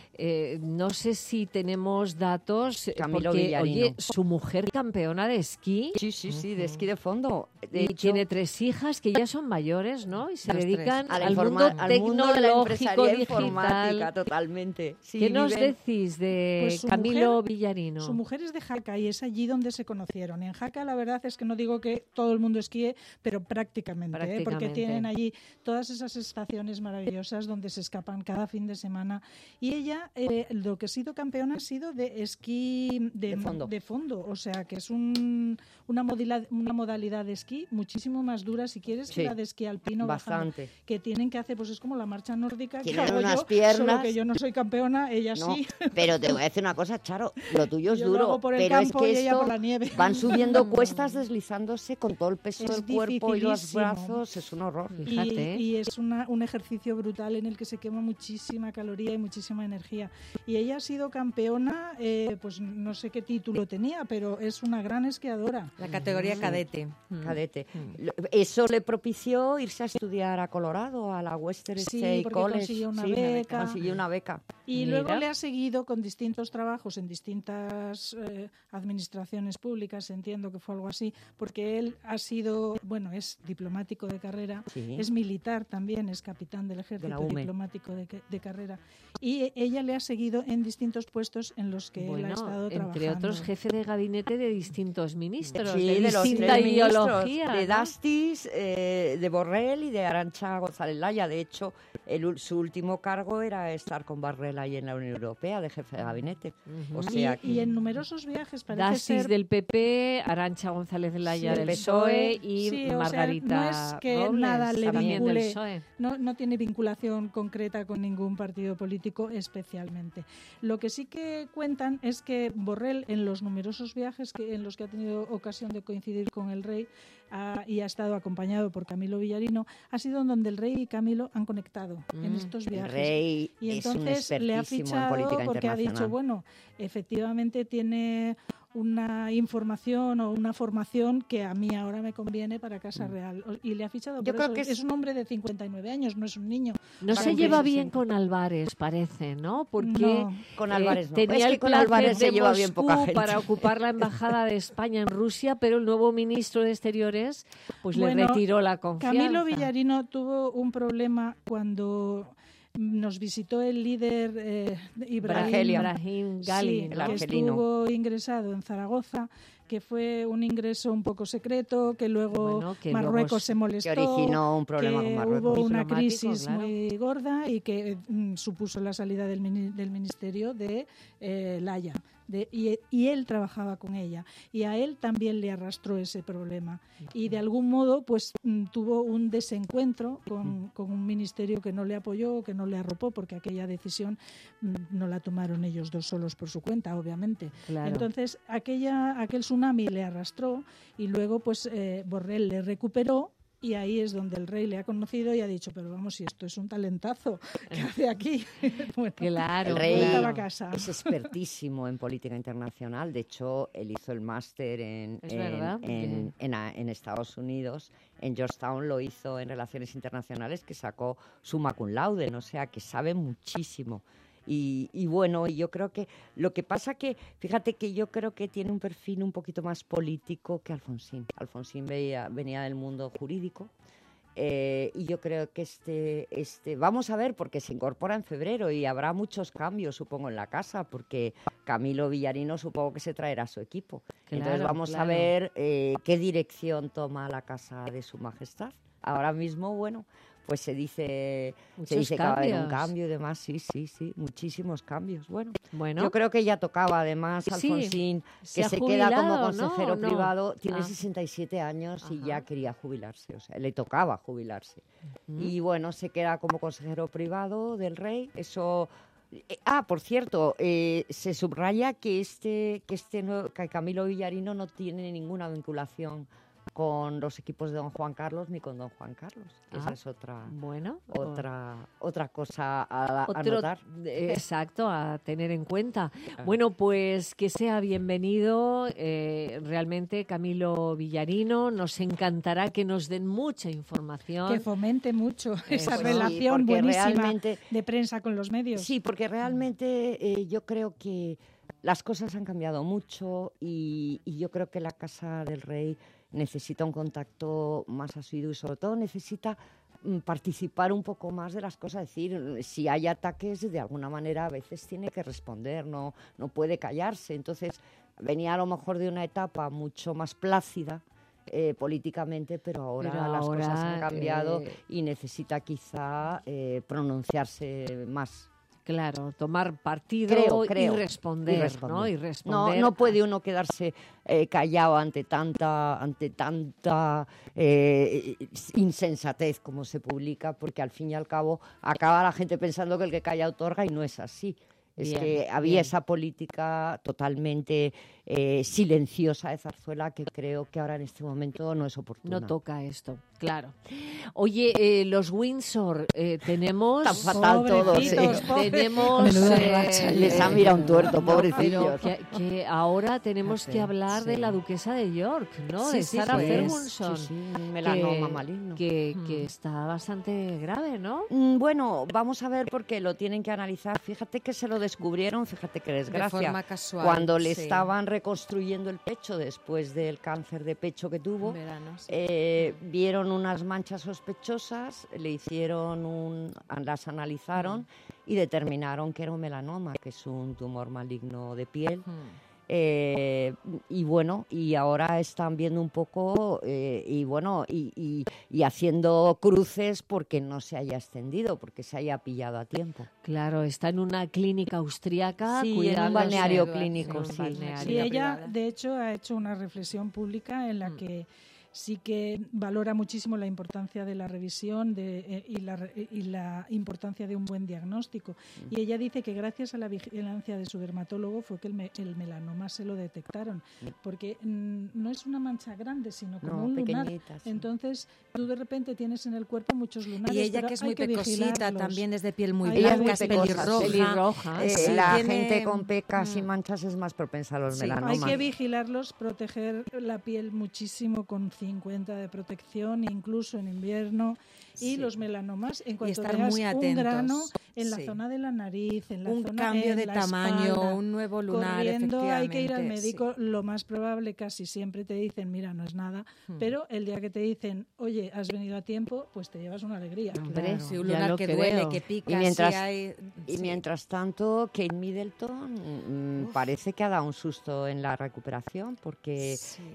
No sé si tenemos datos, Camilo porque, Villarino. oye, su mujer campeona de esquí. Sí, de esquí de fondo. De Y hecho, tiene 3 hijas que ya son mayores, ¿no? Y se Los dedican a la al mundo al mundo de la tecnológico, empresaría informática, digital. totalmente. Sí, ¿Qué nos viven- decís de Pues su Camilo mujer- Villarino? Su mujer es de Jaca y es allí donde se conocieron. En Jaca la verdad es que no digo que todo el mundo esquíe, pero prácticamente, porque Prácticamente. tienen allí todas esas estaciones maravillosas donde se escapan cada fin de semana. Y ella, lo que ha sido campeona ha sido de esquí De fondo. o sea que es una modalidad de esquí muchísimo más dura si quieres Sí, que la de esquí alpino bajando, bastante. que tienen que hacer, pues es como la marcha nórdica que Tienen hago unas yo, piernas. solo que yo no soy campeona, ella No, sí. pero te voy a decir una cosa, Charo, lo tuyo es Yo lo duro, hago por el pero campo es y que ella esto por la nieve. van subiendo cuestas deslizándose con todo el peso Es del cuerpo y los dificilísimo. brazos, es un horror. Fíjate. Y es un ejercicio brutal en el que se quema muchísima caloría y muchísima energía. Y ella ha sido campeona, pues no sé qué título tenía, pero es una gran esquiadora. La categoría cadete. Cadete. Eso le propició irse a estudiar a Colorado, a la Western Sí, State porque College. consiguió una Sí, beca. consiguió una beca. Y Mira. luego le ha seguido con distintos trabajos en distintas administraciones públicas, entiendo que fue algo así, porque él ha sido, bueno, es diplomático de carrera, Sí. es militar también, es capitán del ejército, UME. diplomático de carrera. Y ella ella le ha seguido en distintos puestos en los que él ha estado trabajando. Entre otros, jefe de gabinete de distintos ministros, Sí, de de los distinta tres ministros, ideología. de ¿no? Dastis, de Borrell y de Arantxa González Laya. De hecho, su último cargo era estar con Borrell ahí en la Unión Europea, de jefe de gabinete. O sea, y en numerosos viajes parece Dastis ser... del PP, Arantxa González Laya del PSOE y Sí, o sea, Margarita no es que Robles, nada le también del vincule, PSOE. no tiene vinculación concreta con ningún partido político especialmente. Lo que sí que cuentan es que Borrell, en los numerosos viajes en los que ha tenido ocasión de coincidir con el rey y ha estado acompañado por Camilo Villarino, ha sido donde el rey y Camilo han conectado en estos viajes. El rey y es un entonces le ha expertísimo en fichado política porque ha dicho, internacional. bueno, efectivamente tiene una información o una formación que a mí ahora me conviene para Casa Real. Y le ha fichado Yo por creo eso. que Es un hombre de 59 años, no es un niño. No Va a se cumplir lleva bien 60. con Álvarez, parece, ¿no? Porque No, con Álvarez no. tenía Es que el con placer Álvarez se de lleva bien poca Moscú gente. para ocupar la embajada de España en Rusia, pero el nuevo ministro de Exteriores pues le Bueno, retiró la confianza. Camilo Villarino tuvo un problema cuando nos visitó el líder Ibrahim Gali, sí, ¿no? que argelino. estuvo ingresado en Zaragoza, que fue un ingreso un poco secreto, que luego Bueno, que Marruecos luego se molestó, que originó un problema que con Marruecos. hubo una Diplomático, crisis claro. muy gorda y que supuso la salida del ministerio de Laya. Y él trabajaba con ella y a él también le arrastró ese problema y de algún modo pues tuvo un desencuentro con un ministerio que no le apoyó, que no le arropó, porque aquella decisión no la tomaron ellos dos solos por su cuenta, obviamente. Claro. Entonces aquel tsunami le arrastró y luego pues Borrell le recuperó. Y ahí es donde el rey le ha conocido y ha dicho, pero vamos, si esto es un talentazo, ¿qué hace aquí? Bueno, Claro, El rey vuelta a casa. es expertísimo en política internacional. De hecho, él hizo el máster en Estados Unidos. En Georgetown lo hizo en Relaciones Internacionales, que sacó summa cum laude. O sea, que sabe muchísimo. Y bueno, yo creo que lo que pasa que, fíjate que yo creo que tiene un perfil un poquito más político que Alfonsín. Alfonsín venía del mundo jurídico y yo creo que vamos a ver, porque se incorpora en febrero y habrá muchos cambios, supongo, en la casa, porque Camilo Villarino supongo que se traerá a su equipo. Claro, Entonces vamos a ver qué dirección toma la casa de Su Majestad. Ahora mismo, bueno, pues se dice que va a haber un cambio y demás. Sí, muchísimos cambios. Bueno, yo creo que ya tocaba, además, Alfonsín, ¿Se que ha se queda como jubilado, consejero no? privado, tiene Ah. 67 años y ya quería jubilarse, o sea, le tocaba jubilarse. Y bueno, se queda como consejero privado del rey, eso... por cierto, se subraya que que Camilo Villarino no tiene ninguna vinculación con los equipos de don Juan Carlos ni con don Juan Carlos. Esa es otra cosa a notar. Exacto, a tener en cuenta. Bueno, pues que sea bienvenido realmente Camilo Villarino. Nos encantará que nos den mucha información. Que fomente mucho esa Sí, relación porque buenísima realmente- de prensa con los medios. Sí, porque realmente yo creo que las cosas han cambiado mucho y yo creo que la Casa del Rey necesita un contacto más asiduo y sobre todo necesita participar un poco más de las cosas. Es decir, si hay ataques, de alguna manera a veces tiene que responder, no puede callarse. Entonces venía a lo mejor de una etapa mucho más plácida políticamente, pero ahora las cosas han cambiado y necesita quizá pronunciarse más. Claro, tomar partido Creo. y responder, ¿no? Y responder. No puede uno quedarse callado ante tanta insensatez como se publica, porque al fin y al cabo acaba la gente pensando que el que calla otorga y no es así. Es que había esa política totalmente silenciosa de Zarzuela que creo que ahora en este momento no es oportuna. No toca esto, claro. Oye, los Windsor tenemos... Tan fatal todos. Tenemos... Les ha mirado un tuerto, pobrecillos. Pero que ahora tenemos que hablar de la duquesa de York, ¿no? Sí, de sí, Sarah pues, Ferguson. sí, melanoma maligno. Que está bastante grave, ¿no? Bueno, vamos a ver porque lo tienen que analizar. Fíjate que se lo lo descubrieron, fíjate qué desgracia, forma casual, cuando le sí. estaban reconstruyendo el pecho después del cáncer de pecho que tuvo, Verano, sí. vieron unas manchas sospechosas, le hicieron las analizaron y determinaron que era un melanoma, que es un tumor maligno de piel. Y bueno, y ahora están viendo un poco y haciendo cruces porque no se haya extendido, porque se haya pillado a tiempo. Claro, está en una clínica austriaca. Sí, en un balneario clínico, sí. Sí, ella de hecho ha hecho una reflexión pública en la que sí que valora muchísimo la importancia de la revisión y la importancia de un buen diagnóstico. Y ella dice que gracias a la vigilancia de su dermatólogo fue que el melanoma se lo detectaron, porque no es una mancha grande, sino como un lunar. Sí. Entonces, tú de repente tienes en el cuerpo muchos lunares. Y ella, que es muy pecosita, también es de piel muy blanca, es pelirroja. La gente con pecas y manchas es más propensa a los melanomas. Hay que vigilarlos, proteger la piel muchísimo con 50 de protección, incluso en invierno. Y los melanomas, en cuanto estar veas muy un atentos. grano en la zona de la nariz, en la un zona cambio en de la tamaño, espalda, un nuevo lunar, corriendo, hay que ir al efectivamente, médico. Lo más probable, casi siempre te dicen, mira, no es nada, pero el día que te dicen, oye, has venido a tiempo, pues te llevas una alegría. Hombre, si un lunar que duele, que pica, mientras tanto, Kate Middleton parece que ha dado un susto en la recuperación, porque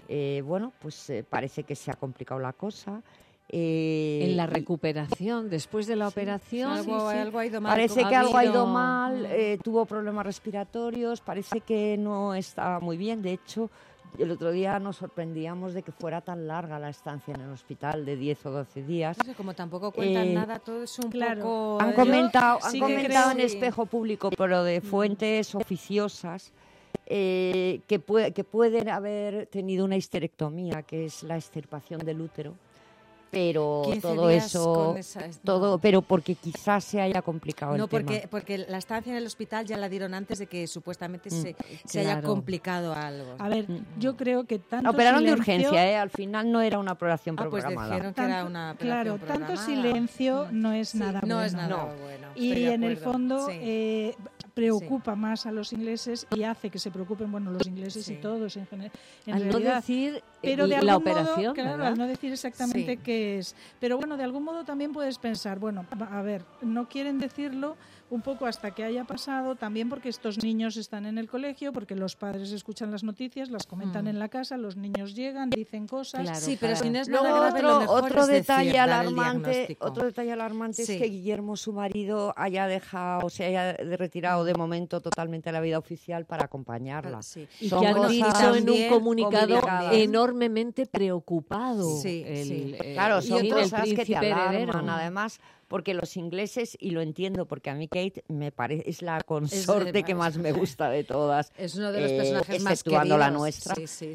parece que se ha complicado la cosa. En la recuperación, después de la operación. Algo ha ido mal. Parece que algo ha ido mal, tuvo problemas respiratorios, parece que no estaba muy bien. De hecho, el otro día nos sorprendíamos de que fuera tan larga la estancia en el hospital, de 10 o 12 días. No sé, como tampoco cuentan nada, todo es un poco... Han comentado en espejo público, pero de fuentes oficiosas, que pueden haber tenido una histerectomía, que es la extirpación del útero. Pero todo eso, pero porque quizás se haya complicado el tema. Porque la estancia en el hospital ya la dieron antes de que supuestamente se haya complicado algo. A ver, yo creo que tanto operaron de urgencia, al final no era una operación programada. Pues dijeron que era una operación programada. Tanto silencio no es nada bueno. No es nada bueno. Y en el fondo preocupa más a los ingleses y hace que se preocupen, los ingleses y todos en general. Al no decir pero de la algún operación, modo, claro, al no decir exactamente qué es. Pero de algún modo también puedes pensar, a ver, no quieren decirlo un poco hasta que haya pasado, también porque estos niños están en el colegio, porque los padres escuchan las noticias, las comentan en la casa, los niños llegan, dicen cosas. Claro, sí, pero si no es nada grave, lo mejor otro es detalle alarmante, es que Guillermo, su marido, se haya retirado de momento totalmente a la vida oficial para acompañarla. Y que han dicho en un comunicado enormemente preocupado. Claro, son cosas que te alarman, heredero. además, porque los ingleses, y lo entiendo, porque a mí Kate me parece es la consorte que más me gusta de todas. Es uno de los personajes más exceptuando queridos. La nuestra. Sí.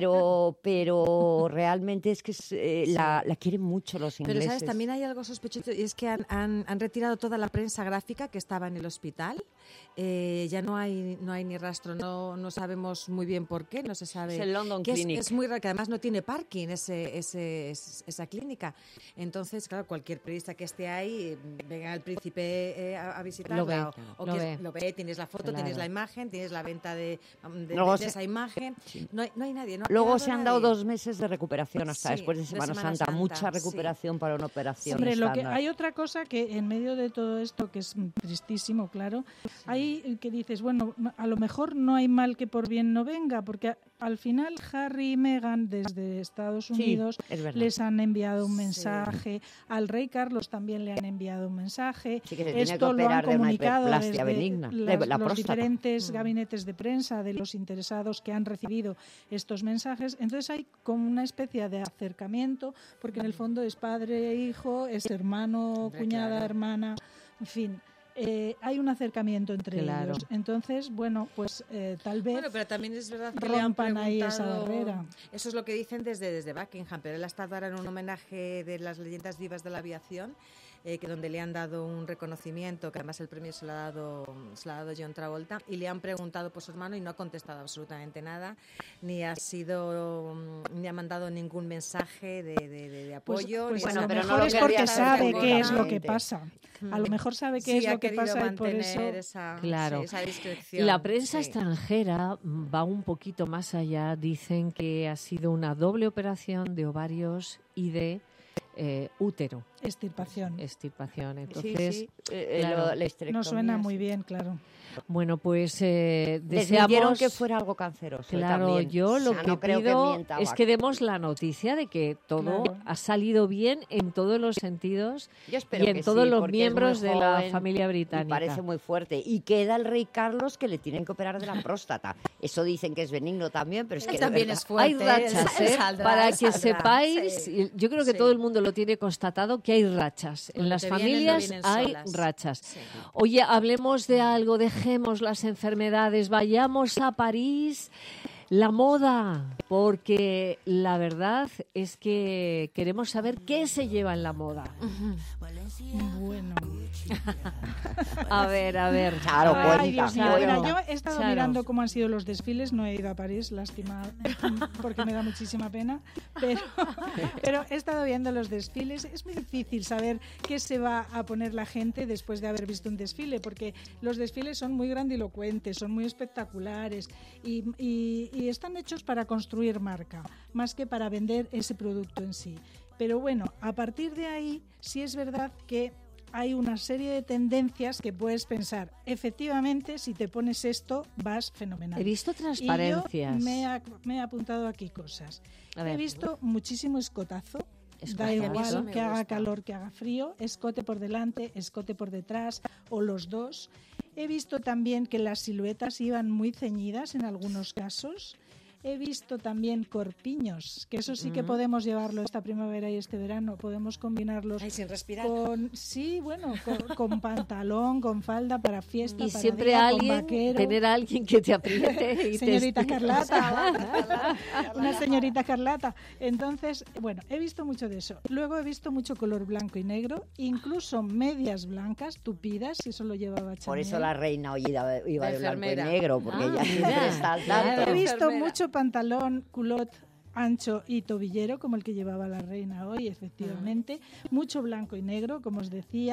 Pero realmente es que la quieren mucho los ingleses. Pero, ¿sabes? También hay algo sospechoso, y es que han retirado toda la prensa gráfica que estaba en el hospital. Ya no hay ni rastro, no sabemos muy bien por qué, no se sabe. Es el London Clinic. Es muy raro, que además no tiene parking esa clínica. Entonces, claro, cualquier periodista que esté ahí, venga el príncipe a visitarla, lo ve, tienes la foto, tienes la imagen, tienes la venta de esa imagen. Sí. No hay nadie. Luego se han dado 2 meses de recuperación hasta después de Semana Santa. Mucha recuperación para una operación. Hombre, hay otra cosa que en medio de todo esto, que es tristísimo, claro, hay que dices, a lo mejor no hay mal que por bien no venga, porque al final Harry y Meghan desde Estados Unidos les han enviado un mensaje, al rey Carlos también le han enviado un mensaje, esto lo han comunicado desde los diferentes gabinetes de prensa de los interesados que han recibido estos mensajes. Entonces hay como una especie de acercamiento, porque en el fondo es padre e hijo, es hermano, cuñada, hermana, en fin. Hay un acercamiento entre ellos. Entonces, tal vez pero también es verdad que rompan ahí esa barrera. Eso es lo que dicen desde Buckingham, pero él ha estado ahora en un homenaje de las leyendas vivas de la aviación, donde le han dado un reconocimiento, que además el premio se lo ha dado John Travolta, y le han preguntado por su hermano y no ha contestado absolutamente nada, ni ha mandado ningún mensaje de apoyo. Pues ni a lo pero mejor no es porque sabe qué es lo seguramente. que pasa. A lo mejor sabe qué es lo que pasa y por eso... Claro. esa discreción. La prensa extranjera va un poquito más allá. Dicen que ha sido una doble operación de ovarios y de útero. Extirpación. Entonces, sí. claro, La histerectomía, no suena muy sí. bien, claro. Bueno, pues Desmintieron deseamos que fuera algo canceroso. Claro, también. yo lo O sea, que no creo pido mienta, es que demos la noticia de que todo Claro. ha salido bien en todos los sentidos Yo espero y en que todos sí, los porque es miembros muy de la joven familia y británica. parece muy fuerte. Y queda el rey Carlos, que le tienen que operar de la próstata. Eso dicen que es benigno también, pero es que Él también de verdad, es fuerte. Hay rachas, él ¿eh? saldrá, Para él que saldrá. sepáis, Sí. yo creo que Sí. todo el mundo lo tiene constatado, que hay rachas. En Cuando las te vienen, no familias vienen hay solas. rachas. Sí. Oye, hablemos de algo, dejemos las enfermedades, vayamos a París. La moda, porque la verdad es que queremos saber qué se lleva en la moda. Bueno. A ver. Charo, A ver, Ay, Dios mío. Charo. Mira, yo he estado Charo. mirando cómo han sido los desfiles, no he ido a París, lástima, porque me da muchísima pena, pero he estado viendo los desfiles. Es muy difícil saber qué se va a poner la gente después de haber visto un desfile, porque los desfiles son muy grandilocuentes, son muy espectaculares y están hechos para construir marca, más que para vender ese producto en sí. Pero bueno, a partir de ahí sí es verdad que hay una serie de tendencias que puedes pensar, efectivamente, si te pones esto, vas fenomenal. He visto transparencias. Y yo me he apuntado aquí cosas. A ver. He visto muchísimo escotazo. Da Escotazo. igual Eso que haga calor, que haga frío, escote por delante, escote por detrás o los dos. He visto también que las siluetas iban muy ceñidas en algunos casos. He visto también corpiños, que eso sí que podemos llevarlo esta primavera y este verano. Podemos combinarlos Ay, sin respirar. con pantalón, con falda para fiesta, Y para siempre día, con alguien, vaquero. tener a alguien que te apriete y Señorita te Carlata, una señorita Carlata. Entonces, bueno, he visto mucho de eso. Luego he visto mucho color blanco y negro, incluso medias blancas, tupidas, si eso lo llevaba Chanel. por eso la reina hoy iba de blanco y enfermera. negro, porque ella siempre está al tanto. He visto mucho pantalón, culot ancho y tobillero, como el que llevaba la reina hoy, efectivamente. Mucho blanco y negro, como os decía.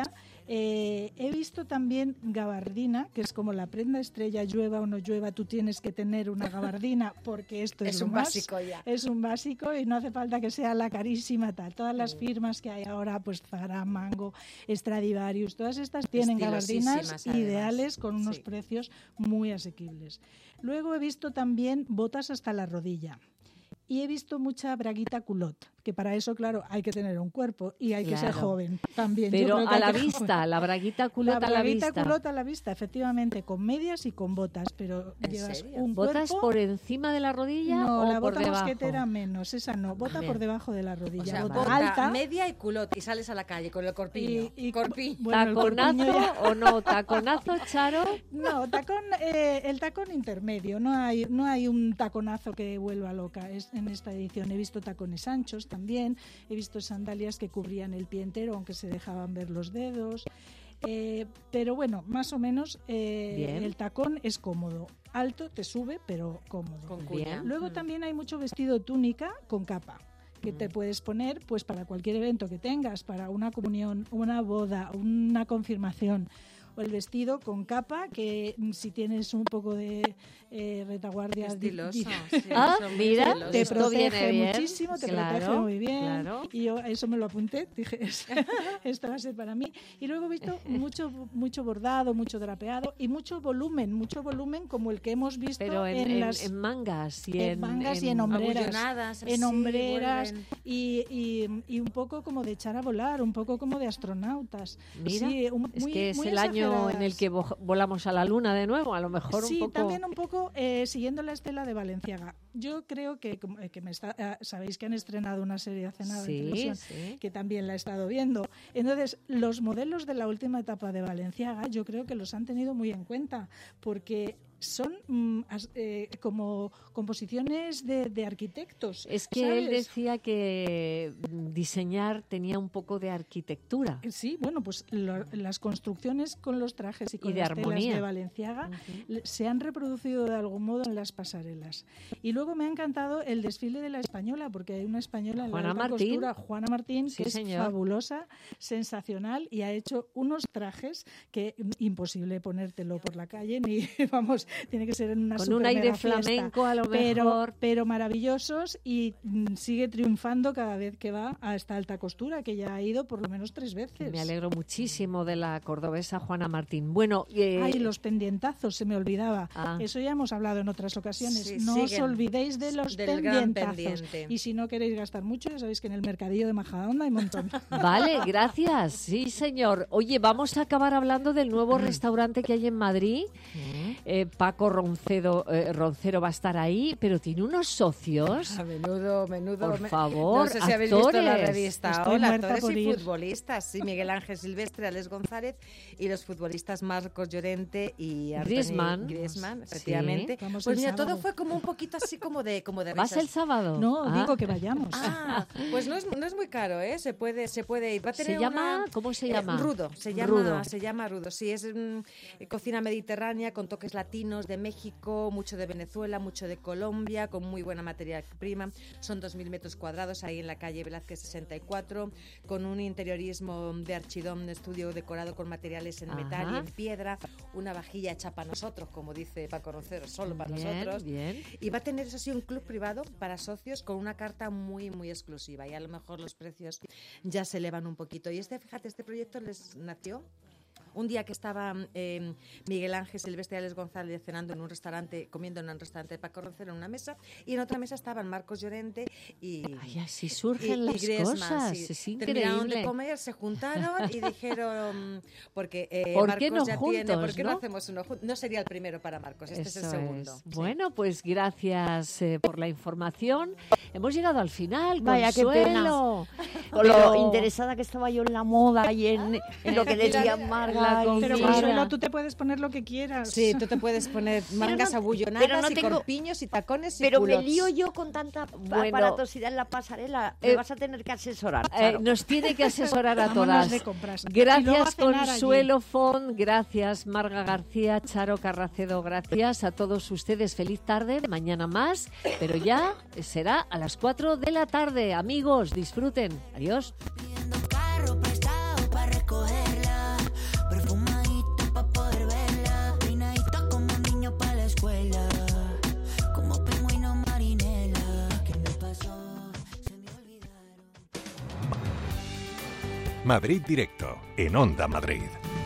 He visto también gabardina, que es como la prenda estrella, llueva o no llueva, tú tienes que tener una gabardina, porque esto es lo un más. básico ya. Es un básico y no hace falta que sea la carísima tal. Todas las firmas que hay ahora, pues Zara, Mango, Stradivarius, todas estas tienen gabardinas Estilosísimas, además. ideales con unos Sí. precios muy asequibles. Luego he visto también botas hasta la rodilla. Y he visto mucha braguita culot, que para eso, claro, hay que tener un cuerpo y hay que ser Claro. joven también. Yo Pero creo que a hay la que- vista, la braguita culota la a la braguita vista. culot a la vista, efectivamente, con medias y con botas, pero ¿En llevas serio? un ¿Botas cuerpo... por encima de la rodilla No, o la por bota debajo? mosquetera menos, esa no, bota Bien. por debajo de la O rodilla, sea, bota bota alta. media y culot y sales a la calle con el corpiño. Corpiño. bueno, el corpiño ¿Taconazo ya- o no? ¿Taconazo, Charo? No, tacón, el tacón intermedio, no hay un taconazo que vuelva loca en esta edición. He visto tacones anchos también, he visto sandalias que cubrían el pie entero, aunque se dejaban ver los dedos. Pero bueno, más o menos Bien. el tacón es cómodo. Alto, te sube, pero cómodo. Con cuña. Bien. Luego también hay mucho vestido túnica con capa que te puedes poner pues para cualquier evento que tengas, para una comunión, una boda, una confirmación. O el vestido con capa, que si tienes un poco de retaguardia... Estiloso, sí, Ah, son muy mira, estilosos. Te esto viene protege bien. muchísimo, te Claro, protege muy bien. claro. Y yo a eso me lo apunté, dije, esto va a ser para mí. Y luego he visto mucho bordado, mucho drapeado y mucho volumen como el que hemos visto Pero en las... en mangas y en mangas y en hombreras, abullonadas, en así, hombreras vuelven. y un poco como de echar a volar, un poco como de astronautas. Mira, Sí, es muy- que es muy el año en el exageradas. que volamos a la luna de nuevo, a lo mejor Sí, un poco... también un poco siguiendo la estela de Balenciaga. Yo creo que sabéis que han estrenado una serie hace nada Sí, en televisión, sí. que también la he estado viendo. Entonces, los modelos de la última etapa de Balenciaga, yo creo que los han tenido muy en cuenta, porque son como composiciones de arquitectos. Es que ¿sabes? él decía que diseñar tenía un poco de arquitectura. Sí, bueno, pues las construcciones con los trajes y con de las telas armonía. de Balenciaga se han reproducido de algún modo en las pasarelas. Y luego me ha encantado el desfile de la española, porque hay una española en Juana la alta Martín. costura, Juana Martín, Sí, que es señor. fabulosa, sensacional, y ha hecho unos trajes que imposible ponértelo por la calle, ni vamos, tiene que ser en una Con un super aire mega fiesta. flamenco a lo mejor. Pero maravillosos, y sigue triunfando cada vez que va a esta alta costura, que ya ha ido por lo menos 3 veces. Me alegro muchísimo de la cordobesa Juana Martín. Bueno, Ay, los pendientazos, se me olvidaba. Ah. Eso ya hemos hablado en otras ocasiones. Sí, no os siguen. olvidéis de los Del gran pendientazos. pendiente. Y si no queréis gastar mucho, ya sabéis que en el mercadillo de Majadahonda hay un montón. Vale, gracias. Sí, señor. Oye, vamos a acabar hablando del nuevo restaurante que hay en Madrid. Paco Roncero va a estar ahí, pero tiene unos socios. A menudo. Por favor, No sé si habéis visto la actores. revista. Estoy Hola, muerta actores por y ir. futbolistas. Sí, Miguel Ángel Silvestre, Alex González y los futbolistas Marcos Llorente y Griezmann. Griezmann, Sí. efectivamente. Vamos Pues el mira, sábado. todo fue como un poquito así como de ¿Vas risas. el sábado? No, Ah. digo que vayamos. Ah, pues no es muy caro, ¿eh? Se puede ir. Va a ¿Se tener llama? una- ¿Cómo se llama? Rudo. Rudo. Se llama Rudo. Sí, es cocina mediterránea con toques latinos de México, mucho de Venezuela, mucho de Colombia, con muy buena materia prima. Son 2.000 metros cuadrados ahí en la calle Velázquez 64, con un interiorismo de Archidón, de estudio decorado con materiales en metal y Ajá. en piedra, una vajilla hecha para nosotros, como dice Paco Roncero, solo para Bien, nosotros. bien. Y va a tener, eso sí, un club privado para socios con una carta muy, muy exclusiva. Y a lo mejor los precios ya se elevan un poquito. Y fíjate, este proyecto les nació un día que estaba Miguel Ángel Silvestre y Alex González cenando en un restaurante, comiendo en un restaurante de Paco Roncero en una mesa, y en otra mesa estaban Marcos Llorente y Ay, así surgen las Griezmann, cosas. sí. Es Terminaron increíble. de comer, se juntaron y dijeron, porque ¿Por Marcos qué no ya juntos, tiene, ¿por qué no no? hacemos uno juntos? No sería el primero para Marcos, este es el Eso segundo. es. Bueno, pues gracias por la información. Hemos llegado al final. Vaya, qué Consuelo. Con lo interesada que estaba yo en la moda y en lo que decía Marga. Pero Mira. Consuelo, tú te puedes poner lo que quieras. Sí, tú te puedes poner mangas abullonadas pero no y tengo- corpiños y tacones y Pero me culottes. lío yo con tanta Bueno, aparatosidad en la pasarela. Me vas a tener que asesorar, Charo. Nos tiene que asesorar a Vámonos todas. de compras. Y luego a Gracias, cenar Consuelo Font. Gracias, Marga García, Charo Carracedo. Gracias a todos ustedes. Feliz tarde. Mañana más, pero ya será a las 4 de la tarde. Amigos, disfruten. Adiós. Carro prestado para recogerla, perfumadito para poder verla, peinadita como niño para la escuela, como pingüino marinela. ¿Qué me pasó? Se me olvidaron. Madrid Directo, en Onda Madrid.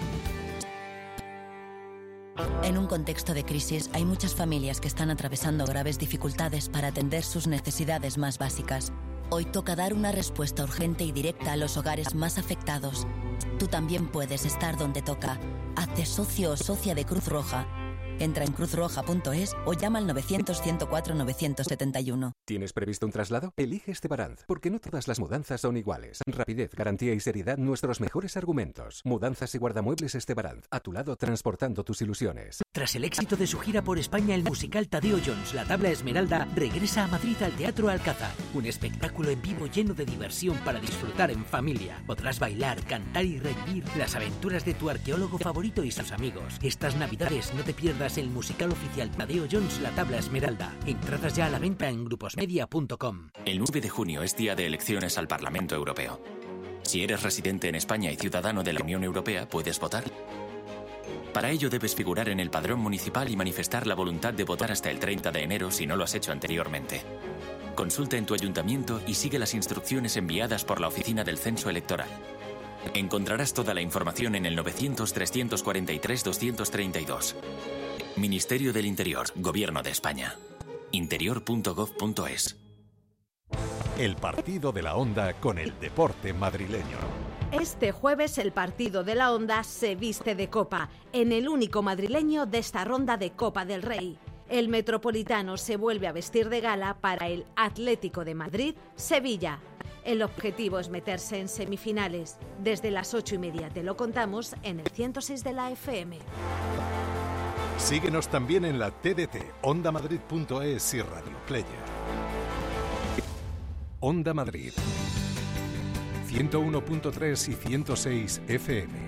En un contexto de crisis, hay muchas familias que están atravesando graves dificultades para atender sus necesidades más básicas. Hoy toca dar una respuesta urgente y directa a los hogares más afectados. Tú también puedes estar donde toca. Hazte socio o socia de Cruz Roja. Entra en cruzroja.es o llama al 900-104-971. ¿Tienes previsto un traslado? Elige Estebaranz, porque no todas las mudanzas son iguales. Rapidez, garantía y seriedad, nuestros mejores argumentos. Mudanzas y guardamuebles Estebaranz, a tu lado transportando tus ilusiones. Tras el éxito de su gira por España, el musical Tadeo Jones, La Tabla Esmeralda, regresa a Madrid al Teatro Alcázar. Un espectáculo en vivo lleno de diversión para disfrutar en familia. Podrás bailar, cantar y revivir las aventuras de tu arqueólogo favorito y sus amigos. Estas Navidades no te pierdas el musical oficial Tadeo Jones, La Tabla Esmeralda. Entradas ya a la venta en gruposmedia.com. El 9 de junio es día de elecciones al Parlamento Europeo. Si eres residente en España y ciudadano de la Unión Europea, puedes votar. Para ello debes figurar en el padrón municipal y manifestar la voluntad de votar hasta el 30 de enero si no lo has hecho anteriormente. Consulta en tu ayuntamiento y sigue las instrucciones enviadas por la Oficina del Censo Electoral. Encontrarás toda la información en el 900-343-232. Ministerio del Interior, Gobierno de España. interior.gov.es. El partido de la Onda con el deporte madrileño. Este jueves el partido de la Onda se viste de copa, en el único madrileño de esta ronda de Copa del Rey. El Metropolitano se vuelve a vestir de gala para el Atlético de Madrid-Sevilla. El objetivo es meterse en semifinales. Desde las 8:30 te lo contamos en el 106 de la FM. Síguenos también en la TDT, ondamadrid.es y Radio Player. Onda Madrid, 101.3 y 106 FM.